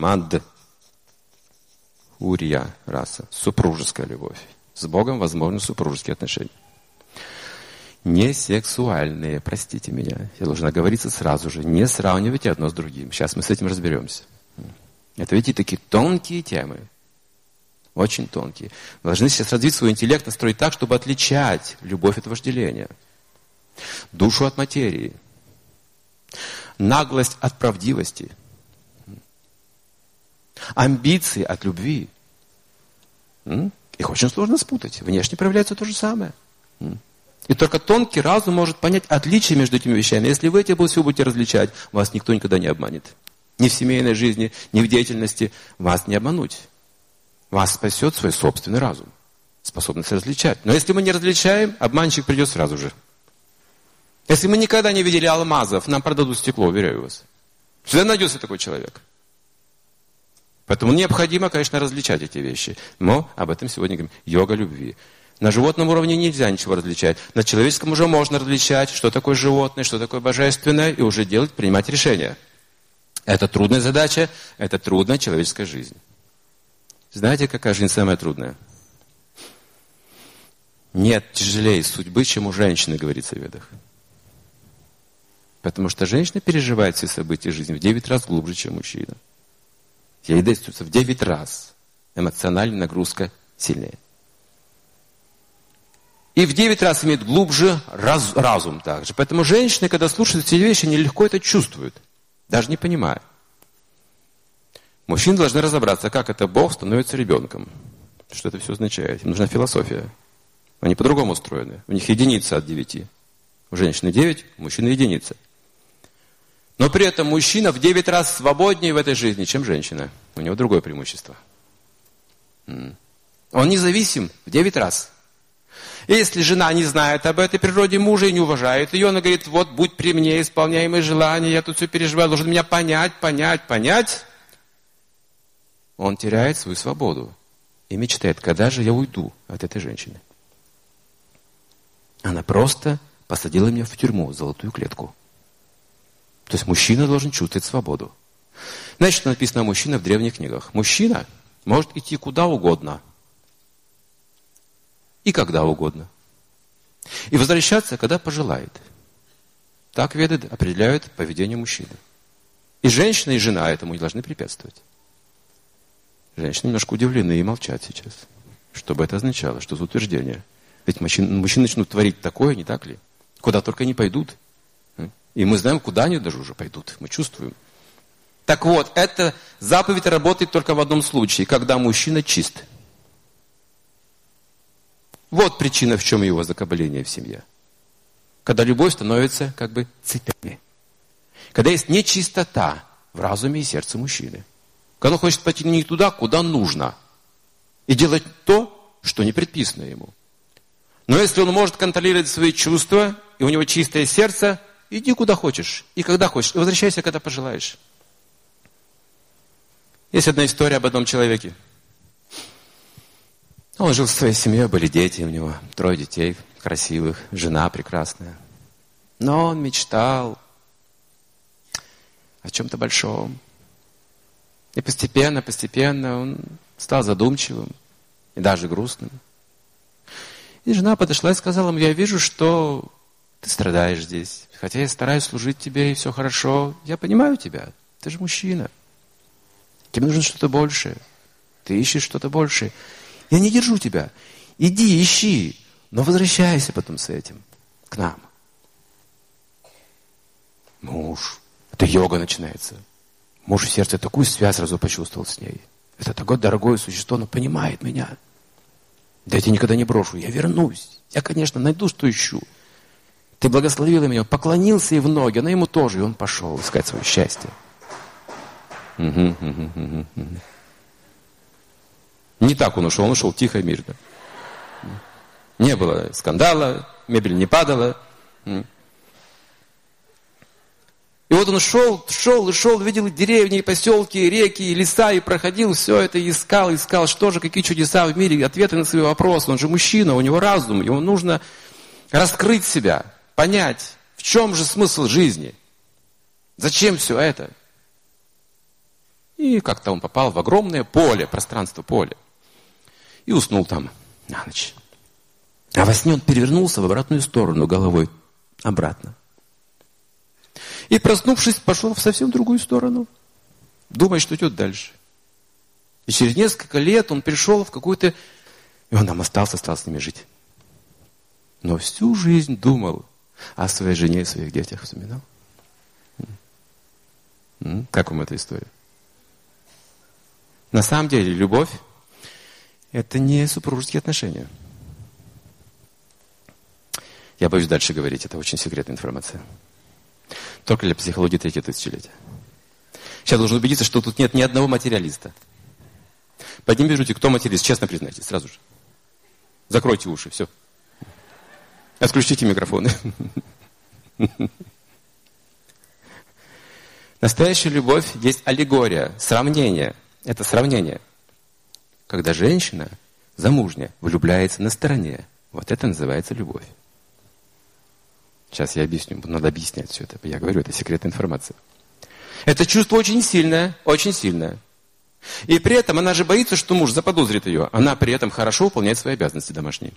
Урия раса, супружеская любовь. С Богом возможны супружеские отношения. Не сексуальные, простите меня. Я должен оговориться сразу же. Не сравнивайте одно с другим. Сейчас мы с этим разберемся. Это, видите, такие тонкие темы. Очень тонкие. Мы должны сейчас развить свой интеллект, настроить так, чтобы отличать любовь от вожделения. Душу от материи. Наглость от правдивости. Амбиции от любви. Их очень сложно спутать. Внешне проявляется то же самое. И только тонкий разум может понять отличие между этими вещами. Если вы эти все будете различать, вас никто никогда не обманет. Ни в семейной жизни, ни в деятельности вас не обмануть. Вас спасет свой собственный разум. Способность различать. Но если мы не различаем, обманщик придет сразу же. Если мы никогда не видели алмазов, нам продадут стекло, уверяю вас. Всегда найдется такой человек. Поэтому необходимо, конечно, различать эти вещи. Но об этом сегодня говорим. Йога любви. На животном уровне нельзя ничего различать. На человеческом уже можно различать, что такое животное, что такое божественное, и уже принимать решения. Это трудная задача, это трудная человеческая жизнь. Знаете, какая жизнь самая трудная? Нет тяжелее судьбы, чем у женщины, говорится в Ведах. Потому что женщина переживает все события жизни в 9 раз глубже, чем мужчина. Ей действуется в 9 раз. Эмоциональная нагрузка сильнее. И в 9 раз имеет глубже разум также. Поэтому женщины, когда слушают эти вещи, они легко это чувствуют, даже не понимая. Мужчины должны разобраться, как это Бог становится ребенком. Что это все означает. Им нужна философия. Они по-другому устроены. У них единица от 9. У женщины 9, у мужчины единица. Но при этом мужчина в 9 раз свободнее в этой жизни, чем женщина. У него другое преимущество. Он независим в 9 раз. И если жена не знает об этой природе мужа и не уважает ее, она говорит, вот будь при мне, исполняй мои желания, я тут все переживаю, должен меня понять. Он теряет свою свободу и мечтает, когда же я уйду от этой женщины. Она просто посадила меня в тюрьму, в золотую клетку. То есть мужчина должен чувствовать свободу. Знаете, что написано о мужчине в древних книгах? Мужчина может идти куда угодно. И когда угодно. И возвращаться, когда пожелает. Так веды определяют поведение мужчины. И женщина, и жена этому не должны препятствовать. Женщины немножко удивлены и молчат сейчас. Что бы это означало? Что за утверждение? Ведь мужчины начнут творить такое, не так ли? Куда только не пойдут. И мы знаем, куда они даже уже пойдут. Мы чувствуем. Так вот, эта заповедь работает только в одном случае, когда мужчина чист. Вот причина, в чем его закабаление в семье. Когда любовь становится как бы цепями. Когда есть нечистота в разуме и сердце мужчины. Когда он хочет пойти не туда, куда нужно. И делать то, что не предписано ему. Но если он может контролировать свои чувства, и у него чистое сердце, иди куда хочешь, и когда хочешь, и возвращайся, когда пожелаешь. Есть одна история об одном человеке. Он жил в своей семье, были дети у него, 3 детей красивых, жена прекрасная. Но он мечтал о чем-то большом. И постепенно он стал задумчивым и даже грустным. И жена подошла и сказала ему, я вижу, что ты страдаешь здесь. Хотя я стараюсь служить тебе, и все хорошо. Я понимаю тебя. Ты же мужчина. Тебе нужно что-то большее. Ты ищешь что-то большее. Я не держу тебя. Иди, ищи. Но возвращайся потом с этим к нам. Муж. Это йога начинается. Муж в сердце такую связь сразу почувствовал с ней. Это такое дорогое существо, оно понимает меня. Да я тебя никогда не брошу. Я вернусь. Я, конечно, найду, что ищу. Ты благословила меня, поклонился ей в ноги, она ему тоже, и он пошел искать свое счастье. Не так он ушел тихо и мирно. Не было скандала, мебель не падала. И вот он шел, видел деревни, поселки, реки, леса, и проходил все это, и искал, что же, какие чудеса в мире, ответы на свои вопросы. Он же мужчина, у него разум, ему нужно раскрыть себя, понять, в чем же смысл жизни, зачем все это. И как-то он попал в огромное поле, пространство поля, и уснул там на ночь. А во сне он перевернулся в обратную сторону головой, обратно. И, проснувшись, пошел в совсем другую сторону, думая, что идет дальше. И через несколько лет он пришел в какую-то... И он там остался, стал с ними жить. Но всю жизнь думал о своей жене и своих детях, вспоминал. Как вам эта история? На самом деле, любовь – это не супружеские отношения. Я боюсь дальше говорить, это очень секретная информация. Только для психологии 3-го тысячелетия. Сейчас должен убедиться, что тут нет ни одного материалиста. Поднимите руки, кто материалист, честно признайтесь, сразу же. Закройте уши, все. Отключите микрофоны. Настоящая любовь есть аллегория, сравнение. Это сравнение. Когда женщина замужняя влюбляется на стороне. Вот это называется любовь. Сейчас я объясню, надо объяснять все это. Я говорю, это секретная информация. Это чувство очень сильное, очень сильное. И при этом она же боится, что муж заподозрит ее. Она при этом хорошо выполняет свои обязанности домашние.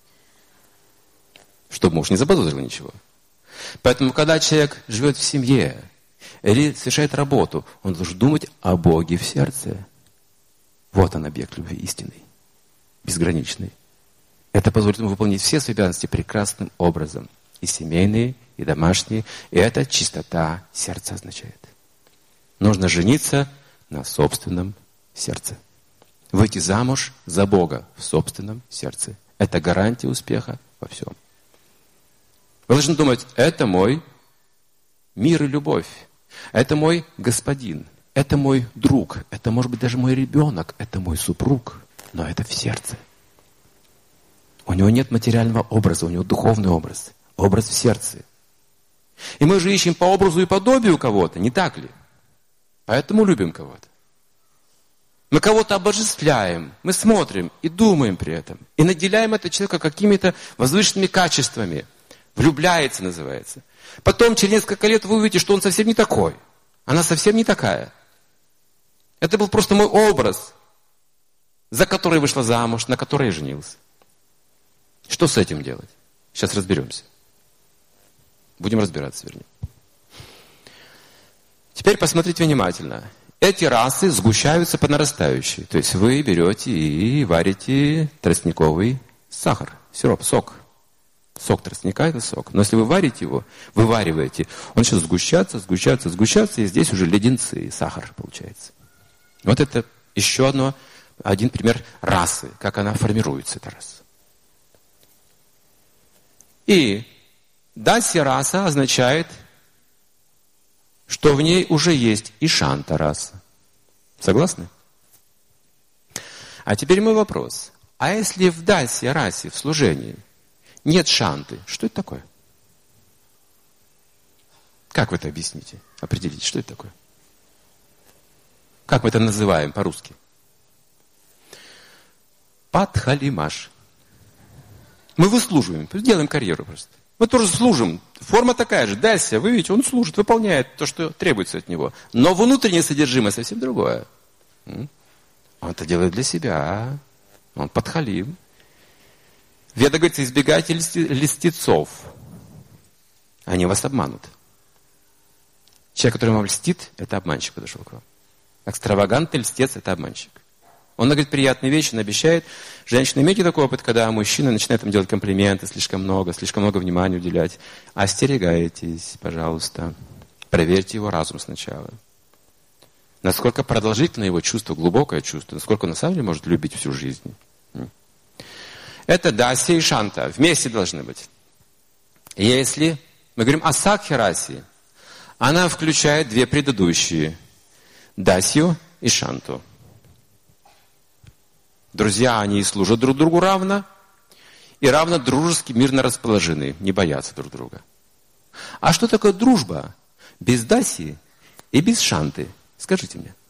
Чтобы муж не заподозрил ничего. Поэтому, когда человек живет в семье или совершает работу, он должен думать о Боге в сердце. Вот он, объект любви истинный, безграничный. Это позволит ему выполнить все свои обязанности прекрасным образом. И семейные, и домашние. И это чистота сердца означает. Нужно жениться на собственном сердце. Выйти замуж за Бога в собственном сердце. Это гарантия успеха во всем. Вы должны думать, это мой мир и любовь. Это мой господин. Это мой друг. Это может быть даже мой ребенок. Это мой супруг. Но это в сердце. У него нет материального образа, у него духовный образ. Образ в сердце. И мы же ищем по образу и подобию кого-то, не так ли? Поэтому любим кого-то. Мы кого-то обожествляем, мы смотрим и думаем при этом. И наделяем этого человека какими-то возвышенными качествами. Влюбляется, называется. Потом, через несколько лет, вы увидите, что он совсем не такой. Она совсем не такая. Это был просто мой образ, за который вышла замуж, на который я женился. Что с этим делать? Сейчас разберемся. Будем разбираться, вернее. Теперь посмотрите внимательно. Эти расы сгущаются по нарастающей. То есть вы берете и варите тростниковый сахар, сироп, сок. Сок тростника – это сок. Но если вы варите его, вывариваете, он сейчас сгущаться, и здесь уже леденцы, сахар получается. Вот это еще один пример расы, как она формируется, эта раса. И даси раса означает, что в ней уже есть и шанта раса. Согласны? А теперь мой вопрос. А если в даси расе, в служении, нет шанты, что это такое? Как вы это объясните? Определите, что это такое? Как мы это называем по-русски? Падхалимаш. Мы выслуживаем, делаем карьеру просто. Мы тоже служим. Форма такая же. Дася, вы видите, он служит, выполняет то, что требуется от него. Но внутреннее содержимое совсем другое. Он это делает для себя. Он подхалим. Веда говорится, избегайте льстецов. Они вас обманут. Человек, который вам льстит, это обманщик подошел к вам. Экстравагантный льстец – это обманщик. Он говорит приятные вещи, он обещает. Женщины, имейте такой опыт, когда мужчина начинает им делать комплименты слишком много внимания уделять. Остерегайтесь, пожалуйста. Проверьте его разум сначала. Насколько продолжительно его чувство, глубокое чувство, насколько он на самом деле может любить всю жизнь. Это дася и шанта. Вместе должны быть. Если мы говорим о сакхи-расе, она включает две предыдущие. Дасью и шанту. Друзья, они служат друг другу равно, и равно дружески, мирно расположены, не боятся друг друга. А что такое дружба без даси и без шанты? Скажите мне.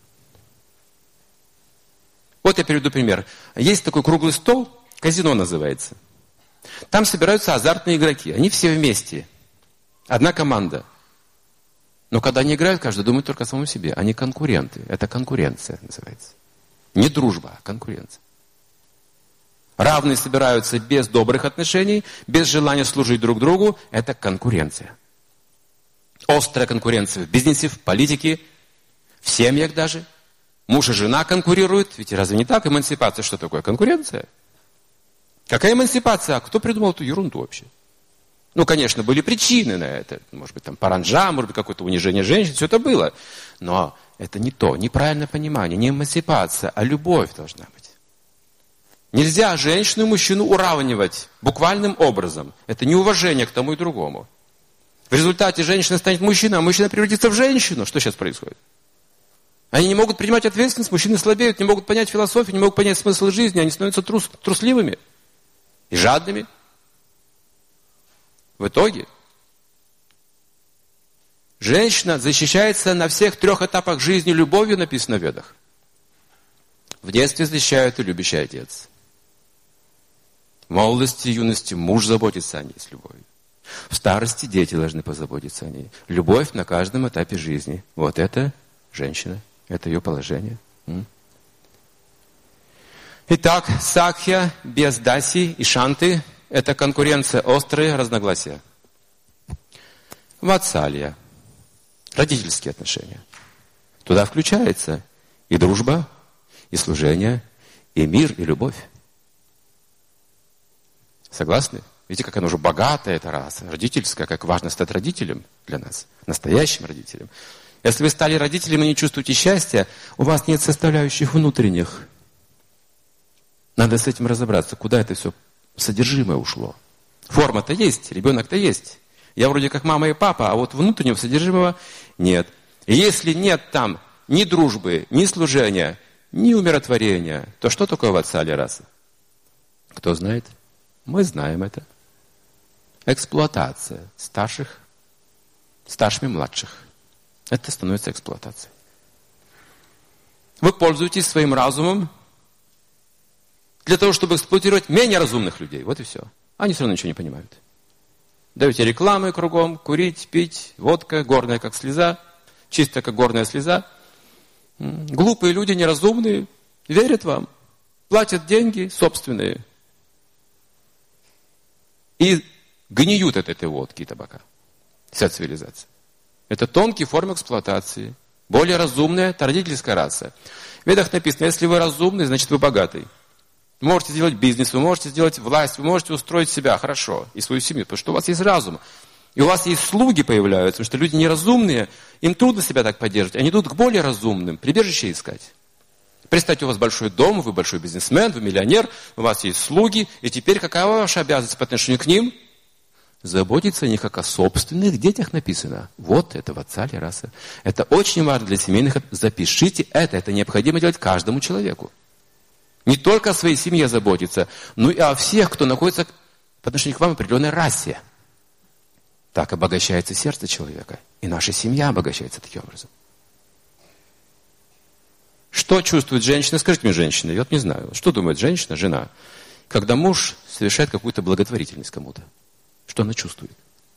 Вот я приведу пример. Есть такой круглый стол, казино называется. Там собираются азартные игроки. Они все вместе. Одна команда. Но когда они играют, каждый думает только о самом себе. Они конкуренты. Это конкуренция называется. Не дружба, а конкуренция. Равные собираются без добрых отношений, без желания служить друг другу. Это конкуренция. Острая конкуренция в бизнесе, в политике, в семьях даже. Муж и жена конкурируют. Ведь разве не так? Эмансипация что такое? Конкуренция. Какая эмансипация? А кто придумал эту ерунду вообще? Ну, конечно, были причины на это. Может быть, там паранджа, может быть, какое-то унижение женщин. Все это было. Но это не то, неправильное понимание, не эмансипация, а любовь должна быть. Нельзя женщину и мужчину уравнивать буквальным образом. Это неуважение к тому и другому. В результате женщина станет мужчиной, а мужчина превратится в женщину. Что сейчас происходит? Они не могут принимать ответственность, мужчины слабеют, не могут понять философию, не могут понять смысл жизни, они становятся трусливыми и жадными. В итоге женщина защищается на всех 3 этапах жизни любовью, написано в Ведах. В детстве защищает и любящий отец. В молодости и юности муж заботится о ней с любовью. В старости дети должны позаботиться о ней. Любовь на каждом этапе жизни. Вот это женщина, это ее положение. Итак, сакхья без даси и шанты – это конкуренция, острые разногласия. Ватсалья – родительские отношения. Туда включается и дружба, и служение, и мир, и любовь. Согласны? Видите, как она уже богатая, эта раса, родительская, как важно стать родителем для нас, настоящим родителем. Если вы стали родителем и не чувствуете счастья, у вас нет составляющих внутренних. Надо с этим разобраться, куда это все содержимое ушло. Форма-то есть, ребенок-то есть. Я вроде как мама и папа, а вот внутреннего содержимого нет. И если нет там ни дружбы, ни служения, ни умиротворения, то что такое ватсалья раса? Кто знает? Мы знаем это. Эксплуатация старших, старшими младших. Это становится эксплуатацией. Вы пользуетесь своим разумом для того, чтобы эксплуатировать менее разумных людей. Вот и все. Они все равно ничего не понимают. Даете рекламы кругом, курить, пить, водка, горная как слеза, чистая как горная слеза. Глупые люди, неразумные, верят вам, платят деньги собственные. И гниют от этой водки и табака. Вся цивилизация. Это тонкие формы эксплуатации. Более разумная, это родительская раса. В Ведах написано, если вы разумный, значит вы богатый. Вы можете сделать бизнес, вы можете сделать власть, вы можете устроить себя хорошо и свою семью, потому что у вас есть разум. И у вас есть слуги появляются, потому что люди неразумные, им трудно себя так поддерживать. Они идут к более разумным, прибежище искать. Представьте, у вас большой дом, вы большой бизнесмен, вы миллионер, у вас есть слуги, и теперь какова ваша обязанность по отношению к ним? Заботиться о них, как о собственных детях написано. Вот это ватсалья раса. Это очень важно для семейных. Запишите это необходимо делать каждому человеку. Не только о своей семье заботиться, но и о всех, кто находится по отношению к вам в определенной расе. Так обогащается сердце человека. И наша семья обогащается таким образом. Что чувствует женщина? Скажите мне, женщина, я вот не знаю. Что думает женщина, жена, когда муж совершает какую-то благотворительность кому-то? Что она чувствует?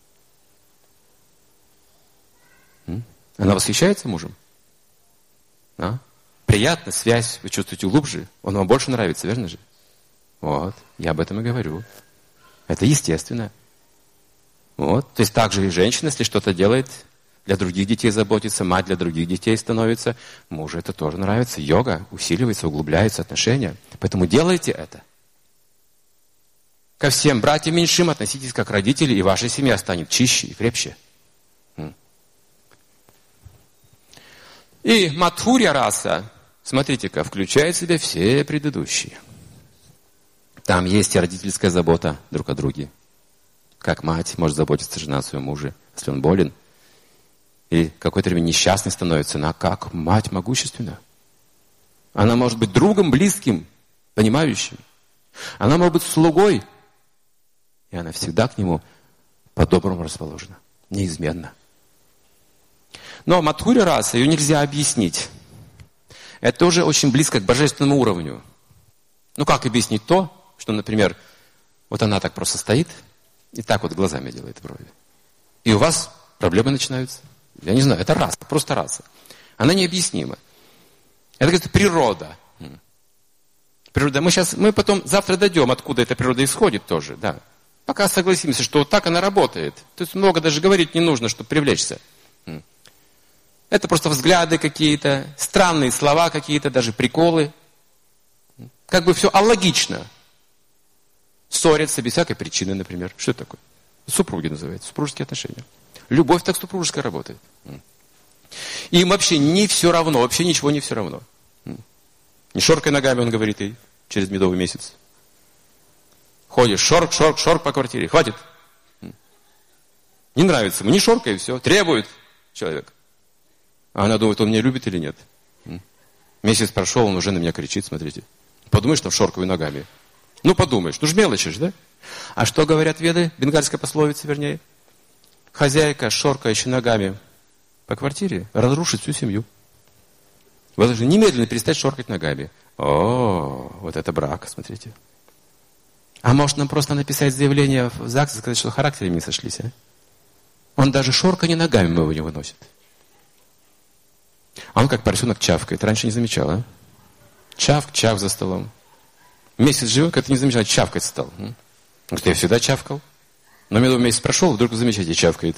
Она восхищается мужем? А? Приятно, связь, вы чувствуете глубже. Он вам больше нравится, верно же? Вот, я об этом и говорю. Это естественно. Вот, то есть так же и женщина, если что-то делает, для других детей заботится, мать для других детей становится, мужу это тоже нравится. Йога усиливается, углубляются отношения. Поэтому делайте это. Ко всем братьям меньшим относитесь как родители, и ваша семья станет чище и крепче. И Мадхурья раса, смотрите-ка, включает в себя все предыдущие. Там есть и родительская забота друг о друге. Как мать может заботиться жена о своем муже, если он болен. Или какое-то время несчастный становится, она как мать могущественна. Она может быть другом близким, понимающим. Она может быть слугой. И она всегда к нему по-доброму расположена. Неизменно. Но Мадхурья раса, ее нельзя объяснить. Это уже очень близко к божественному уровню. Ну как объяснить то, что, например, вот она так просто стоит и так вот глазами делает брови. И у вас проблемы начинаются. Я не знаю, это раса, просто раса. Она необъяснима. Это, говорит, природа. Природа. Мы потом завтра дойдем, откуда эта природа исходит тоже, да. Пока согласимся, что вот так она работает. То есть много даже говорить не нужно, чтобы привлечься. Это просто взгляды какие-то, странные слова какие-то, даже приколы. Как бы все алогично. Ссорятся без всякой причины, например. Что это такое? Супруги называется, супружеские отношения. Любовь так супружеская работает. Им вообще не все равно, вообще ничего не все равно. Не шоркай ногами, он говорит ей, через медовый месяц. Ходишь, шорк по квартире, хватит. Не нравится ему, не шоркай, и все, требует человек. А она думает, он меня любит или нет. Месяц прошел, он уже на меня кричит, смотрите. Подумаешь, там шоркаю ногами. Ну, подумаешь, ну ж мелочишь, да? А что говорят веды, бенгальская пословица, вернее? Хозяйка, шоркающая ногами по квартире, разрушит всю семью. Вы должны немедленно перестать шоркать ногами. О, вот это брак, смотрите. А может нам просто написать заявление в ЗАГС и сказать, что характерами не сошлись, а? Он даже шорканье ногами моего не выносит. А он как поросенок чавкает. Раньше не замечал, а? Чавк за столом. Месяц живет, как-то не замечал, чавкать стал. Он говорит, я всегда чавкал. Но медовый месяц прошел, вдруг замечаете, чавкает.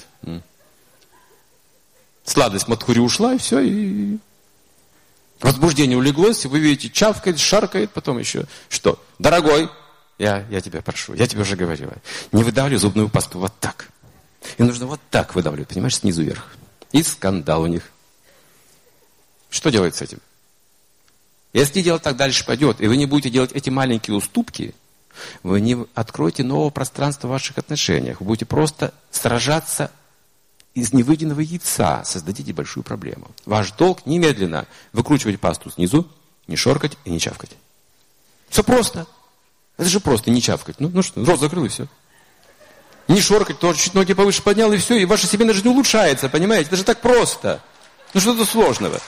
Сладость маткури ушла, и все, и возбуждение улеглось, и вы видите, чавкает, шаркает, потом еще. Что? Дорогой, я тебя прошу, я тебе уже говорила, не выдавливай зубную пасту вот так. И нужно вот так выдавливать, понимаешь, снизу вверх. И скандал у них. Что делать с этим? Если дело так дальше пойдет, и вы не будете делать эти маленькие уступки, вы не откроете нового пространства в ваших отношениях. Вы будете просто сражаться из невыеденного яйца. Создадите большую проблему. Ваш долг немедленно выкручивать пасту снизу, не шоркать и не чавкать. Все просто. Это же просто не чавкать. Ну что, рот закрыл и все. Не шоркать, тоже чуть ноги повыше поднял и все. И ваша семейная жизнь улучшается, понимаете? Это же так просто. Ну что тут сложного?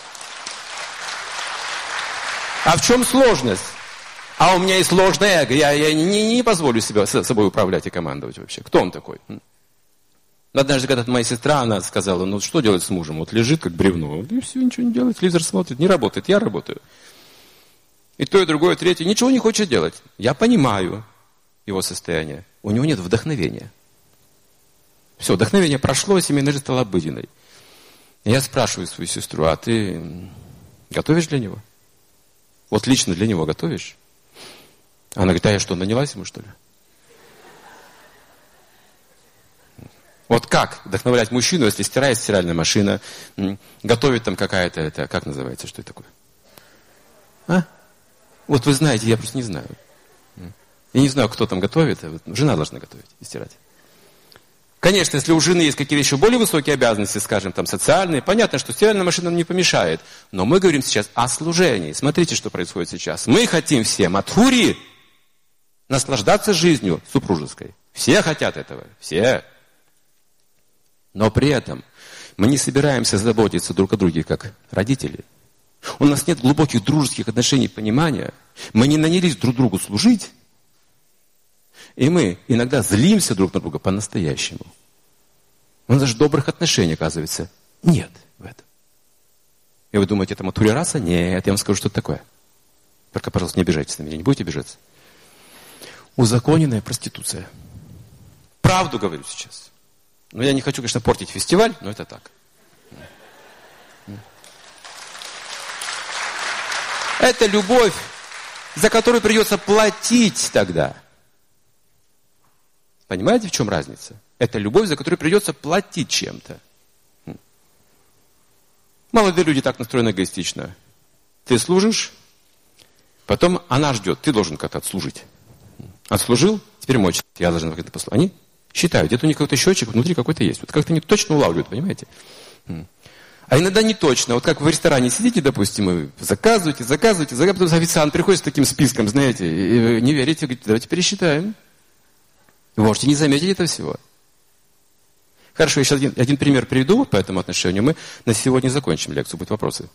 А в чем сложность? А у меня есть ложное эго. Я не позволю себе собой управлять и командовать вообще. Кто он такой? Однажды, когда моя сестра, она сказала, ну что делать с мужем? Вот лежит как бревно. И все, ничего не делает. Телевизор смотрит, не работает. Я работаю. И то, и другое, и третье. Ничего не хочет делать. Я понимаю его состояние. У него нет вдохновения. Все, вдохновение прошло, семейная жизнь стала обыденной. И я спрашиваю свою сестру, а ты готовишь для него? Вот лично для него готовишь? Она говорит, а я что, нанялась ему, что ли? Вот как вдохновлять мужчину, если стирает стиральная машина, готовит там какая-то, это, как называется, что это такое? А? Вот вы знаете, я просто не знаю. Я не знаю, кто там готовит, а вот жена должна готовить и стирать. Конечно, если у жены есть какие-то еще более высокие обязанности, скажем, там социальные, понятно, что стиральная машина нам не помешает. Но мы говорим сейчас о служении. Смотрите, что происходит сейчас. Мы хотим все матхури наслаждаться жизнью супружеской. Все хотят этого. Все. Но при этом мы не собираемся заботиться друг о друге, как родители. У нас нет глубоких дружеских отношений, понимания. Мы не нанялись друг другу служить. И мы иногда злимся друг на друга по-настоящему. У нас даже добрых отношений, оказывается, нет в этом. И вы думаете, это матхурья раса? Нет, я вам скажу, что это такое. Только, пожалуйста, не обижайтесь на меня, не будете обижаться. Узаконенная проституция. Правду говорю сейчас. Но я не хочу, конечно, портить фестиваль, но это так. Это любовь, за которую придется платить тогда. Понимаете, в чем разница? Это любовь, за которую придется платить чем-то. Молодые люди так настроены эгоистично. Ты служишь, потом она ждет, ты должен как-то отслужить. Отслужил, теперь мой, я должен как-то послать. Они считают, где-то у них какой-то счетчик внутри какой-то есть. Вот как-то они точно улавливают, понимаете? А иногда не точно. Вот как вы в ресторане сидите, допустим, и заказываете, потом официант приходит с таким списком, знаете, и вы не верите, говорите, давайте пересчитаем. Вы можете не заметить этого всего. Хорошо, я сейчас один пример приведу по этому отношению. Мы на сегодня закончим лекцию, будут вопросы.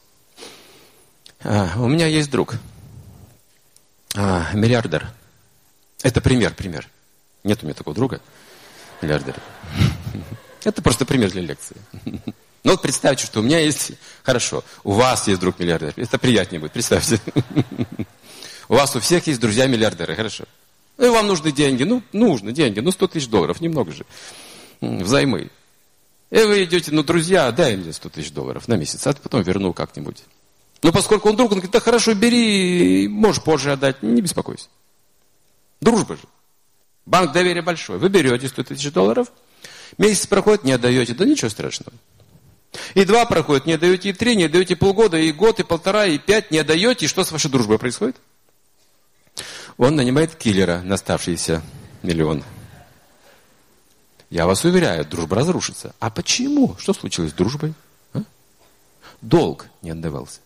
У меня есть друг, миллиардер. Это пример. Нет у меня такого друга, миллиардера. Это просто пример для лекции. Ну вот представьте, что у меня есть... Хорошо, у вас есть друг миллиардер. Это приятнее будет, представьте. У вас у всех есть друзья миллиардеры, хорошо. И вам нужны деньги. Нужны деньги. $100 тысяч, немного же. Взаймы. И вы идете, друзья, дай мне $100 тысяч на месяц, а потом верну как-нибудь. Но поскольку он друг, он говорит, да хорошо, бери, можешь позже отдать, не беспокойся. Дружба же. Банк доверия большой. Вы берете $100 тысяч, месяц проходит, не отдаете, да ничего страшного. И 2 проходит, не отдаете, и 3, не отдаете полгода, и год, и 1,5, и 5, не отдаете, и что с вашей дружбой происходит? Он нанимает киллера на оставшиеся миллион. Я вас уверяю, дружба разрушится. А почему? Что случилось с дружбой? Долг не отдавался.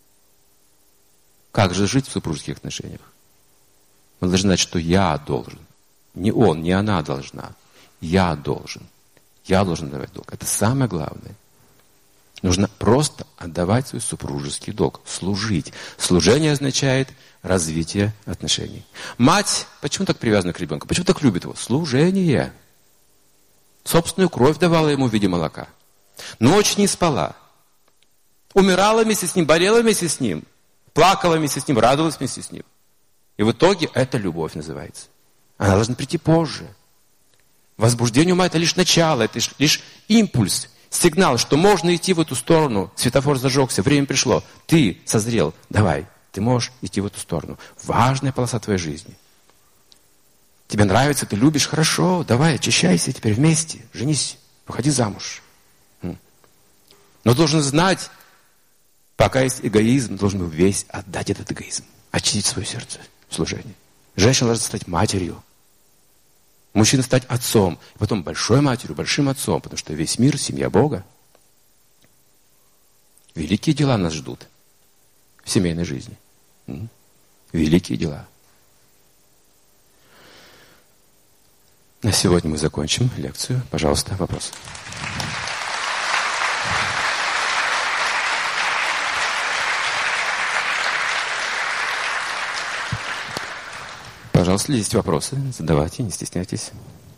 Как же жить в супружеских отношениях? Мы должны знать, что я должен. Не он, не она должна. Я должен. Я должен давать долг. Это самое главное. Нужно просто отдавать свой супружеский долг, служить. Служение означает развитие отношений. Мать почему так привязана к ребенку? Почему так любит его? Служение. Собственную кровь давала ему в виде молока. Ночь не спала. Умирала вместе с ним, болела вместе с ним, плакала вместе с ним, радовалась вместе с ним. И в итоге это любовь называется. Она должна прийти позже. Возбуждение ума – это лишь начало, это лишь импульс, сигнал, что можно идти в эту сторону. Светофор зажегся, время пришло. Ты созрел, давай, ты можешь идти в эту сторону. Важная полоса твоей жизни. Тебе нравится, ты любишь, хорошо, давай, очищайся теперь вместе, женись, выходи замуж. Но должен знать, пока есть эгоизм, должен был весь отдать этот эгоизм, очистить свое сердце в служении. Женщина должна стать матерью. Мужчина стать отцом, и потом большой матерью, большим отцом, потому что весь мир – семья Бога. Великие дела нас ждут в семейной жизни. Великие дела. На сегодня мы закончим лекцию. Пожалуйста, вопрос. Пожалуйста, есть вопросы, задавайте, не стесняйтесь.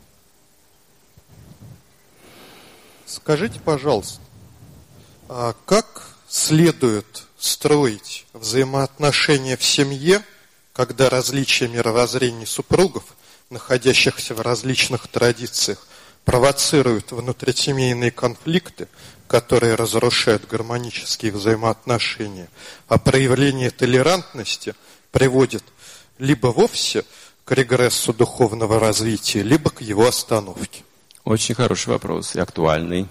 Скажите, пожалуйста, а как следует строить взаимоотношения в семье, когда различия мировоззрений супругов, находящихся в различных традициях, провоцируют внутрисемейные конфликты, которые разрушают гармонические взаимоотношения, а проявление толерантности приводит либо вовсе к регрессу духовного развития, либо к его остановке? Очень хороший вопрос и актуальный.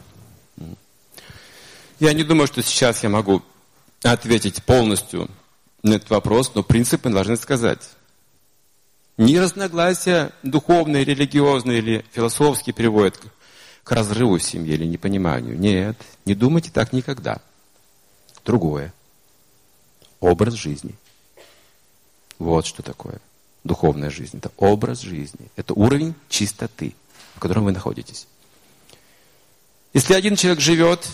Я не думаю, что сейчас я могу ответить полностью на этот вопрос, но принцип мы должны сказать. Ни разногласия духовные, религиозные или философские приводят к разрыву в семье или непониманию. Нет, не думайте так никогда. Другое. Образ жизни. Вот что такое духовная жизнь. Это образ жизни. Это уровень чистоты, в котором вы находитесь. Если один человек живет,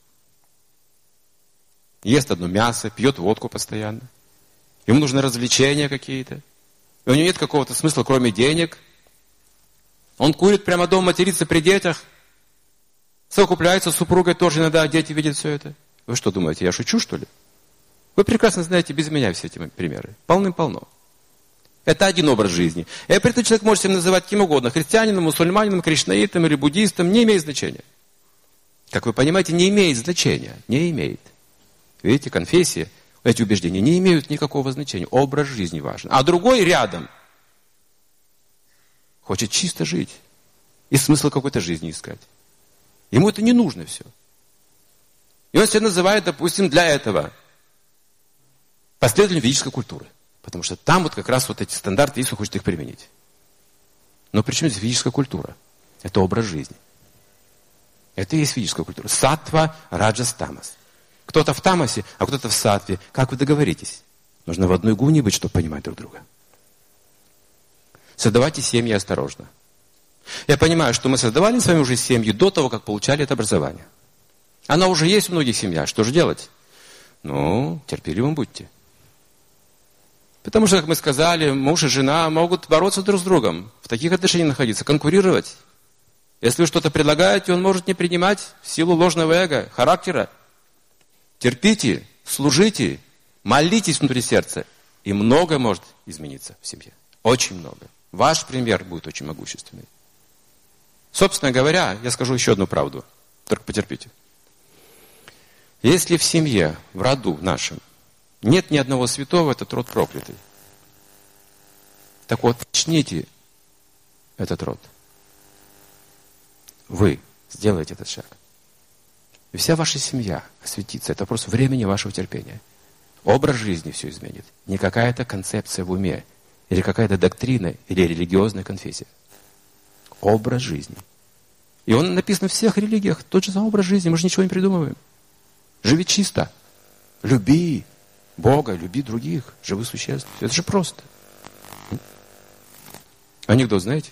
ест одно мясо, пьет водку постоянно, ему нужны развлечения какие-то, и у него нет какого-то смысла, кроме денег, он курит прямо дома, матерится при детях, совокупляется с супругой тоже иногда, дети видят все это. Вы что думаете, я шучу, что ли? Вы прекрасно знаете без меня все эти примеры. Полным-полно. Это один образ жизни. И при этом человек может себя называть кем угодно. Христианином, мусульманином, кришнаитом или буддистом. Не имеет значения. Как вы понимаете, не имеет значения. Не имеет. Видите, конфессии, эти убеждения не имеют никакого значения. Образ жизни важен. А другой рядом хочет чисто жить. И смысл какой-то жизни искать. Ему это не нужно все. И он себя называет, допустим, для этого последователем ведической культуры. Потому что там вот как раз вот эти стандарты есть, он хочет их применить. Но при чем здесь ведическая культура? Это образ жизни. Это и есть ведическая культура. Саттва, раджас, тамас. Кто-то в тамасе, а кто-то в саттве. Как вы договоритесь? Нужно в одной гуне быть, чтобы понимать друг друга. Создавайте семьи осторожно. Я понимаю, что мы создавали с вами уже семьи до того, как получали это образование. Оно уже есть в многих семьях. Что же делать? Ну, терпеливым будьте. Потому что, как мы сказали, муж и жена могут бороться друг с другом, в таких отношениях находиться, конкурировать. Если вы что-то предлагаете, он может не принимать в силу ложного эго, характера. Терпите, служите, молитесь внутри сердца, и многое может измениться в семье. Очень много. Ваш пример будет очень могущественный. Собственно говоря, я скажу еще одну правду, только потерпите. Если в семье, в роду нашем, нет ни одного святого, этот род проклятый. Так вот, начните этот род. Вы сделаете этот шаг. И вся ваша семья осветится. Это вопрос времени вашего терпения. Образ жизни все изменит. Не какая-то концепция в уме, или какая-то доктрина, или религиозная конфессия. Образ жизни. И он написан в всех религиях. Тот же самый образ жизни. Мы же ничего не придумываем. Живи чисто. Люби Бога, люби других, живых существ. Это же просто. Анекдот знаете?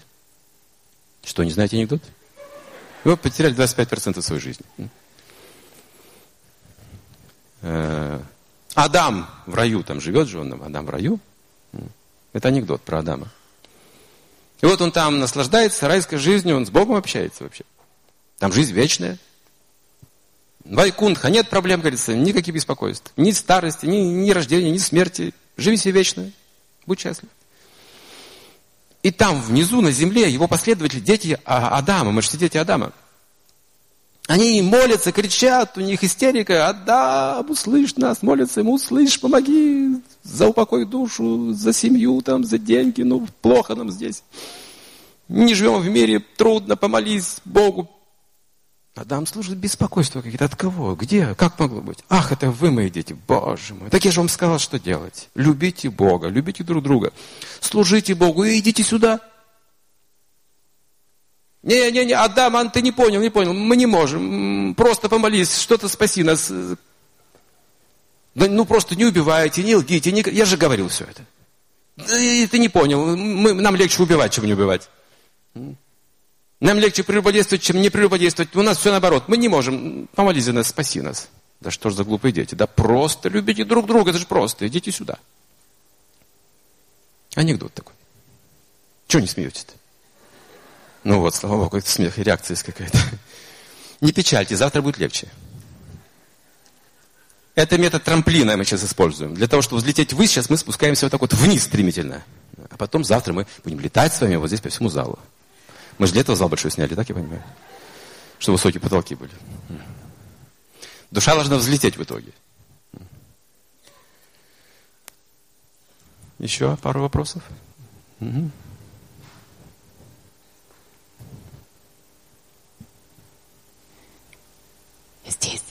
Что, не знаете анекдот? Вы потеряли 25% своей жизни. Адам в раю, там живет же он, Адам в раю. Это анекдот про Адама. И вот он там наслаждается райской жизнью, он с Богом общается вообще. Там жизнь вечная. Вайкунтха, нет проблем, говорится, никаких беспокойств. Ни старости, ни рождения, ни смерти. Живи себе вечно, будь счастлив. И там внизу, на земле, его последователи, дети Адама, мы же все дети Адама. Они молятся, кричат, у них истерика. Адам, услышь нас, молятся ему, услышь, помоги, за упокой душу, за семью, там, за деньги, ну, плохо нам здесь. Не живем в мире, трудно, помолись Богу. Адам слушает беспокойство какие-то. От кого? Где? Как могло быть? Ах, это вы, мои дети, Боже мой. Так я же вам сказал, что делать. Любите Бога, любите друг друга. Служите Богу и идите сюда. Не, Адам, ты не понял, мы не можем. Просто помолись, что-то спаси нас. Да, ну, просто не убивайте, не лгите. Я же говорил все это. Ты не понял, нам легче убивать, чем не убивать. Нам легче прелюбодействовать, чем не прелюбодействовать. У нас все наоборот. Мы не можем. Помолись за нас, спаси нас. Да что ж за глупые дети. Да просто любите друг друга, это же просто. Идите сюда. Анекдот такой. Чего не смеетесь-то? Ну вот, слава Богу, это смех, реакция есть какая-то. Не печальте, завтра будет легче. Это метод трамплина мы сейчас используем. Для того, чтобы взлететь ввысь, сейчас мы спускаемся вот так вот вниз стремительно. А потом завтра мы будем летать с вами вот здесь по всему залу. Мы же для этого зал большой сняли, так я понимаю? Чтобы высокие потолки были. Душа должна взлететь в итоге. Еще пару вопросов? Угу. Здесь.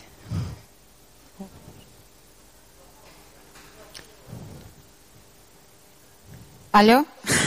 Алло?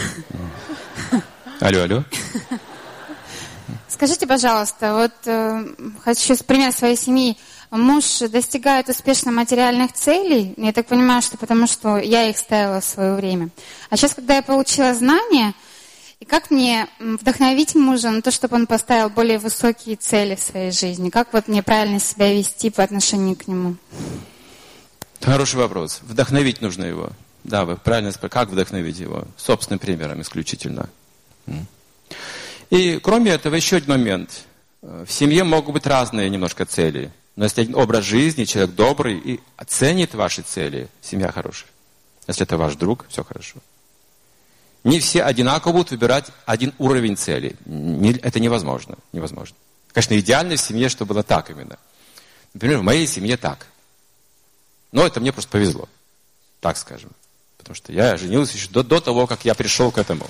Алло. Скажите, пожалуйста, вот хочу пример своей семьи. Муж достигает успешно материальных целей, я так понимаю, что потому что я их ставила в свое время. А сейчас, когда я получила знания, и как мне вдохновить мужа на то, чтобы он поставил более высокие цели в своей жизни? Как вот мне правильно себя вести по отношению к нему? Хороший вопрос. Вдохновить нужно его. Да, вы правильно сказали. Как вдохновить его? Собственным примером исключительно. И кроме этого еще один момент. В семье могут быть разные немножко цели. Но если один образ жизни, человек добрый и оценит ваши цели, семья хорошая. Если это ваш друг, все хорошо. Не все одинаково будут выбирать один уровень целей. Это невозможно. Конечно, идеально в семье, чтобы было так именно. Например, в моей семье так. Но это мне просто повезло. Так скажем. Потому что я женился еще до того, как я пришел к этому.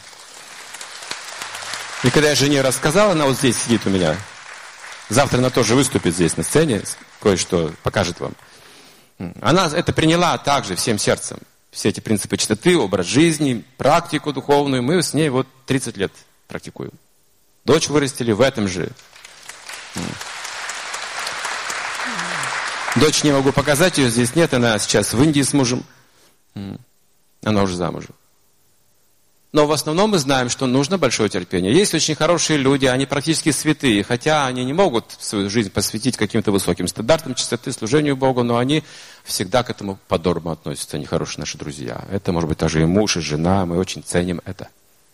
И когда я жене рассказал, она вот здесь сидит у меня. Завтра она тоже выступит здесь на сцене, кое-что покажет вам. Она это приняла также всем сердцем. Все эти принципы чистоты, образ жизни, практику духовную. Мы с ней вот 30 лет практикуем. Дочь вырастили в этом же. Дочь не могу показать, ее здесь нет. Она сейчас в Индии с мужем. Она уже замужем. Но в основном мы знаем, что нужно большое терпение. Есть очень хорошие люди, они практически святые, хотя они не могут свою жизнь посвятить каким-то высоким стандартам чистоты, служению Богу, но они всегда к этому по-доброму относятся, они хорошие наши друзья. Это может быть даже и муж, и жена, мы очень ценим это.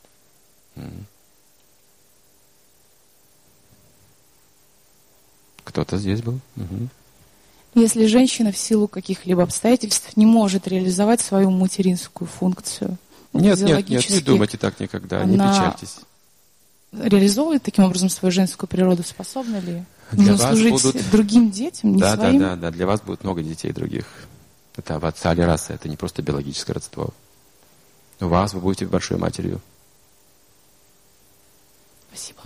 Кто-то здесь был? Угу. Если женщина в силу каких-либо обстоятельств не может реализовать свою материнскую функцию, нет, не думайте так никогда, не печальтесь. Реализовывает таким образом свою женскую природу, способна ли? Нужно служить другим детям, не своим? Да, для вас будет много детей других. Это от отца или раса, это не просто биологическое родство. У вас вы будете большой матерью. Спасибо.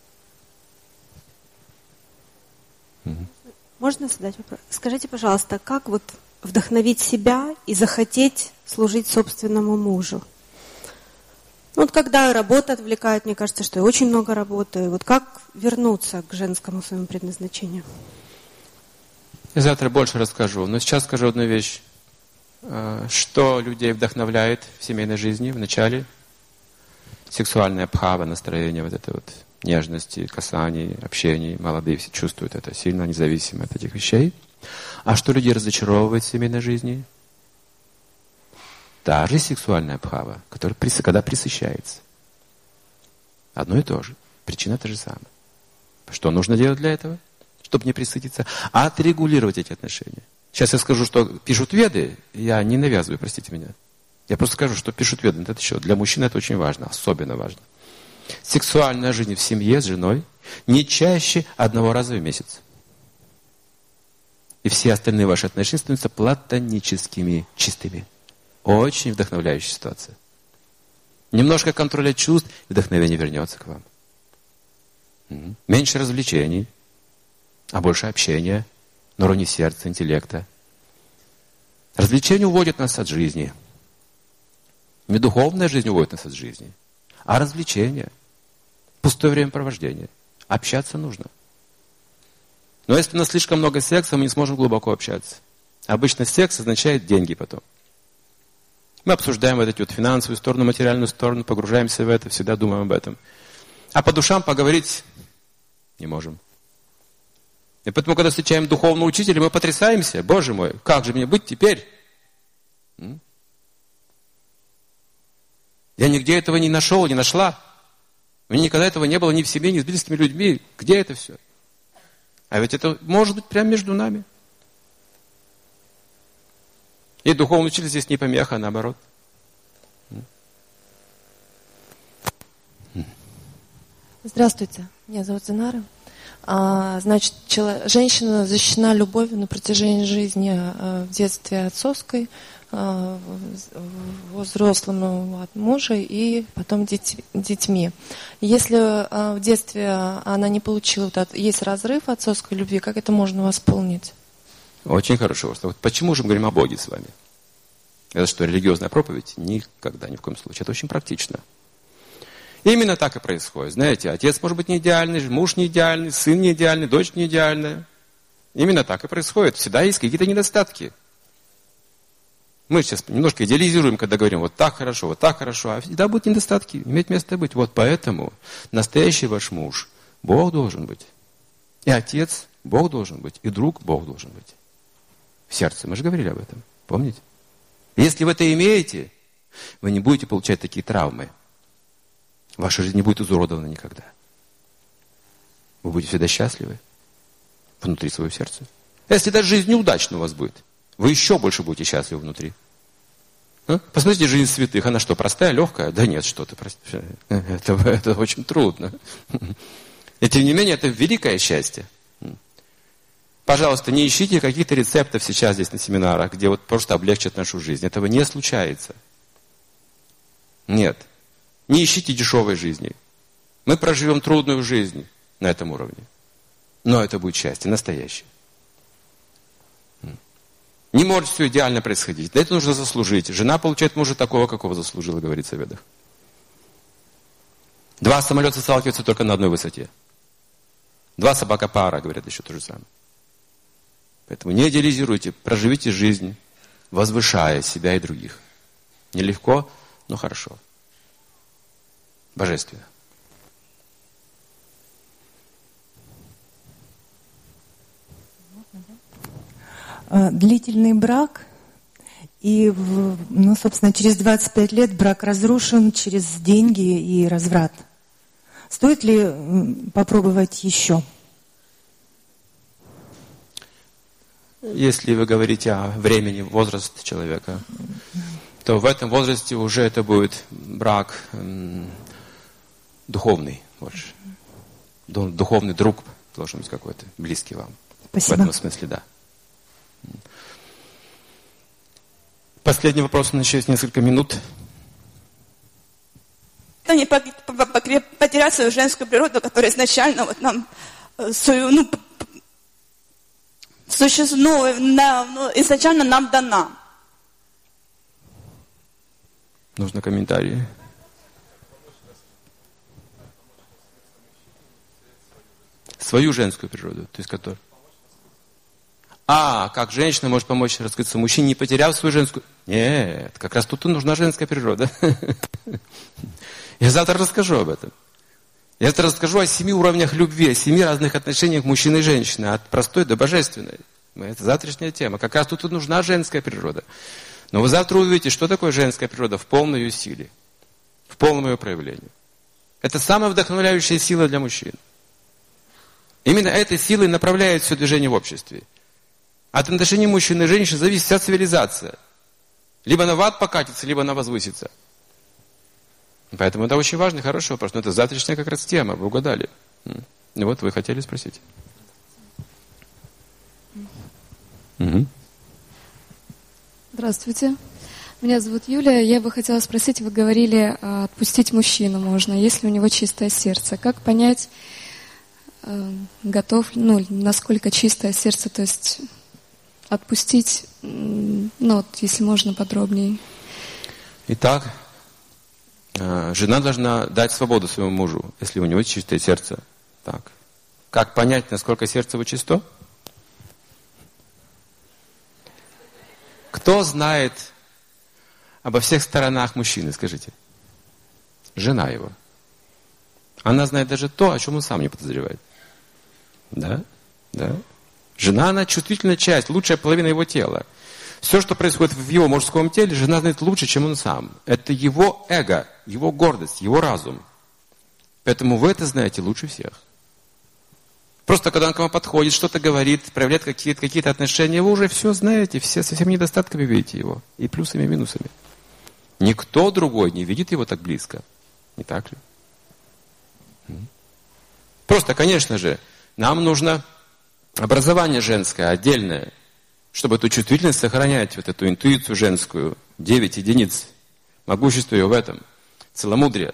Можно задать вопрос? Скажите, пожалуйста, как вот вдохновить себя и захотеть служить собственному мужу? Вот когда работа отвлекает, мне кажется, что я очень много работаю. Вот как вернуться к женскому своему предназначению? Я завтра больше расскажу, но сейчас скажу одну вещь. Что людей вдохновляет в семейной жизни в начале? Сексуальная бхава, настроение, вот это вот нежности, касаний, общений. Молодые все чувствуют это, сильно независимо от этих вещей. А что людей разочаровывает в семейной жизни? Та же сексуальная бхава, которая когда пресыщается. Одно и то же. Причина та же самая. Что нужно делать для этого? Чтобы не пресытиться? Отрегулировать эти отношения. Сейчас я скажу, что пишут веды. Я не навязываю, простите меня. Я просто скажу, что пишут веды. Это еще. Для мужчин это очень важно. Особенно важно. Сексуальная жизнь в семье с женой не чаще 1 раза в месяц. И все остальные ваши отношения становятся платоническими, чистыми. Очень вдохновляющая ситуация. Немножко контроля чувств, и вдохновение вернется к вам. Меньше развлечений, а больше общения на уровне сердца, интеллекта. Развлечения уводят нас от жизни. Не духовная жизнь уводит нас от жизни, а развлечения. Пустое времяпровождение. Общаться нужно. Но если у нас слишком много секса, мы не сможем глубоко общаться. Обычно секс означает деньги потом. Мы обсуждаем вот эти вот финансовую сторону, материальную сторону, погружаемся в это, всегда думаем об этом. А по душам поговорить не можем. И поэтому, когда встречаем духовного учителя, мы потрясаемся. Боже мой, как же мне быть теперь? Я нигде этого не нашел, не нашла. У меня никогда этого не было ни в семье, ни с близкими людьми. Где это все? А ведь это может быть прямо между нами. И духовный учитель здесь не помеха, а наоборот. Здравствуйте, меня зовут Зинара. Значит, женщина защищена любовью на протяжении жизни в детстве отцовской, взрослому от мужа и потом детьми. Если в детстве она не получила, есть разрыв отцовской любви, как это можно восполнить? Очень хорошо. Вот почему же мы говорим о Боге с вами? Это что, религиозная проповедь? Никогда, ни в коем случае. Это очень практично. Именно так и происходит. Знаете, отец может быть не идеальный, муж не идеальный, сын не идеальный, дочь не идеальная. Именно так и происходит. Всегда есть какие-то недостатки. Мы сейчас немножко идеализируем, когда говорим, вот так хорошо, а всегда будут недостатки, иметь место быть. Вот поэтому настоящий ваш муж, Бог должен быть. И отец, Бог должен быть. И друг, Бог должен быть. В сердце. Мы же говорили об этом. Помните? Если вы это имеете, вы не будете получать такие травмы. Ваша жизнь не будет изуродована никогда. Вы будете всегда счастливы внутри своего сердца. Если даже жизнь неудачная у вас будет, вы еще больше будете счастливы внутри. Посмотрите жизнь святых. Она что, простая, легкая? Да нет, что-то. Это очень трудно. И тем не менее, это великое счастье. Пожалуйста, не ищите каких-то рецептов сейчас здесь на семинарах, где вот просто облегчат нашу жизнь. Этого не случается. Нет. Не ищите дешевой жизни. Мы проживем трудную жизнь на этом уровне. Но это будет счастье, настоящее. Не может все идеально происходить. Для этого нужно заслужить. Жена получает мужа такого, какого заслужила, говорится в Ведах. 2 самолета сталкиваются только на одной высоте. 2 собака-пара, говорят еще то же самое. Поэтому не идеализируйте, проживите жизнь, возвышая себя и других. Нелегко, но хорошо. Божественно. Длительный брак, и, собственно, через 25 лет брак разрушен через деньги и разврат. Стоит ли попробовать еще? Если вы говорите о времени, возраст человека, то в этом возрасте уже это будет брак духовный больше. Духовный друг должен быть какой-то, близкий вам. Спасибо. В этом смысле, да. Последний вопрос, у нас еще есть несколько минут. Не потерять свою женскую природу, которая изначально вот нам свою, изначально нам дана. Нужно комментарии. Свою женскую природу, то есть которую? Как женщина может помочь раскрыться мужчине, не потеряв свою женскую? Нет, как раз тут и нужна женская природа. Я завтра расскажу об этом. Я завтра расскажу о 7 уровнях любви, о 7 разных отношениях мужчины и женщины, от простой до божественной. Это завтрашняя тема. Как раз тут и нужна женская природа. Но вы завтра увидите, что такое женская природа в полной ее силе, в полном ее проявлении. Это самая вдохновляющая сила для мужчин. Именно этой силой направляет все движение в обществе. От отношений мужчин и женщин зависит вся цивилизация. Либо она в ад покатится, либо она возвысится. Поэтому это очень важный, хороший вопрос. Но это завтрашняя как раз тема, вы угадали. И вот вы хотели спросить. Угу. Здравствуйте. Меня зовут Юлия. Я бы хотела спросить, вы говорили, отпустить мужчину можно, если у него чистое сердце. Как понять, насколько чистое сердце, то есть отпустить, если можно подробнее. Итак, жена должна дать свободу своему мужу, если у него чистое сердце. Так. Как понять, насколько сердце его чисто? Кто знает обо всех сторонах мужчины, скажите? Жена его. Она знает даже то, о чем он сам не подозревает. Да? Да. Жена, она чувствительная часть, лучшая половина его тела. Все, что происходит в его мужском теле, жена знает лучше, чем он сам. Это его эго, его гордость, его разум. Поэтому вы это знаете лучше всех. Просто когда он к вам подходит, что-то говорит, проявляет какие-то отношения, вы уже все знаете, все со всеми недостатками видите его. И плюсами, и минусами. Никто другой не видит его так близко. Не так ли? Просто, конечно же, нам нужно образование женское, отдельное, чтобы эту чувствительность сохранять, вот эту интуицию женскую, 9 единиц, могущество ее в этом, целомудрие.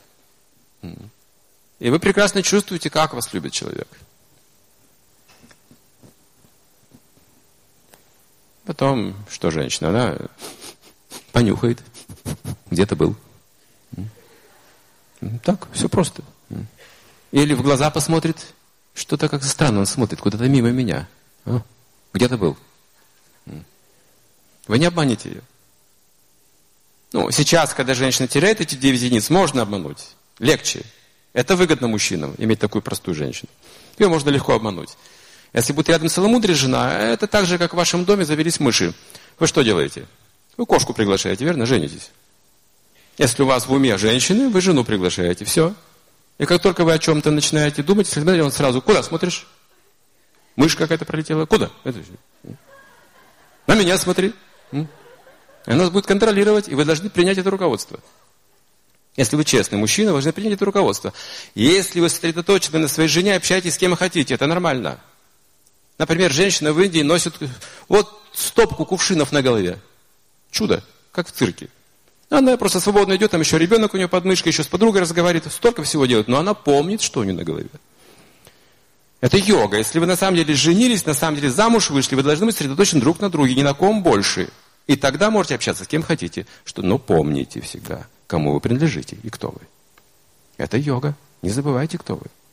И вы прекрасно чувствуете, как вас любит человек. Потом, что женщина, она понюхает, где-то был. Так, все просто. Или в глаза посмотрит, что-то как-то странно он смотрит, куда-то мимо меня. Где-то был. Вы не обманете ее. Сейчас, когда женщина теряет эти 9 единиц, можно обмануть. Легче. Это выгодно мужчинам, иметь такую простую женщину. Ее можно легко обмануть. Если будет рядом целомудрие жена, это так же, как в вашем доме завелись мыши. Вы что делаете? Вы кошку приглашаете, верно? Женитесь. Если у вас в уме женщины, вы жену приглашаете. Все. И как только вы о чем-то начинаете думать, всегда он сразу, куда смотришь? Мышь какая-то пролетела. Куда? На меня смотри. Она будет контролировать, и вы должны принять это руководство. Если вы честный мужчина, вы должны принять это руководство. Если вы сосредоточены на своей жене, общаетесь с кем хотите, это нормально. Например, женщина в Индии носит стопку кувшинов на голове. Чудо, как в цирке. Она просто свободно идет, там еще ребенок у нее под мышкой, еще с подругой разговаривает, столько всего делает, но она помнит, что у нее на голове. Это йога. Если вы на самом деле женились, на самом деле замуж вышли, вы должны быть сосредоточены друг на друге, ни на ком больше. И тогда можете общаться с кем хотите. Но помните всегда, кому вы принадлежите и кто вы. Это йога. Не забывайте, кто вы.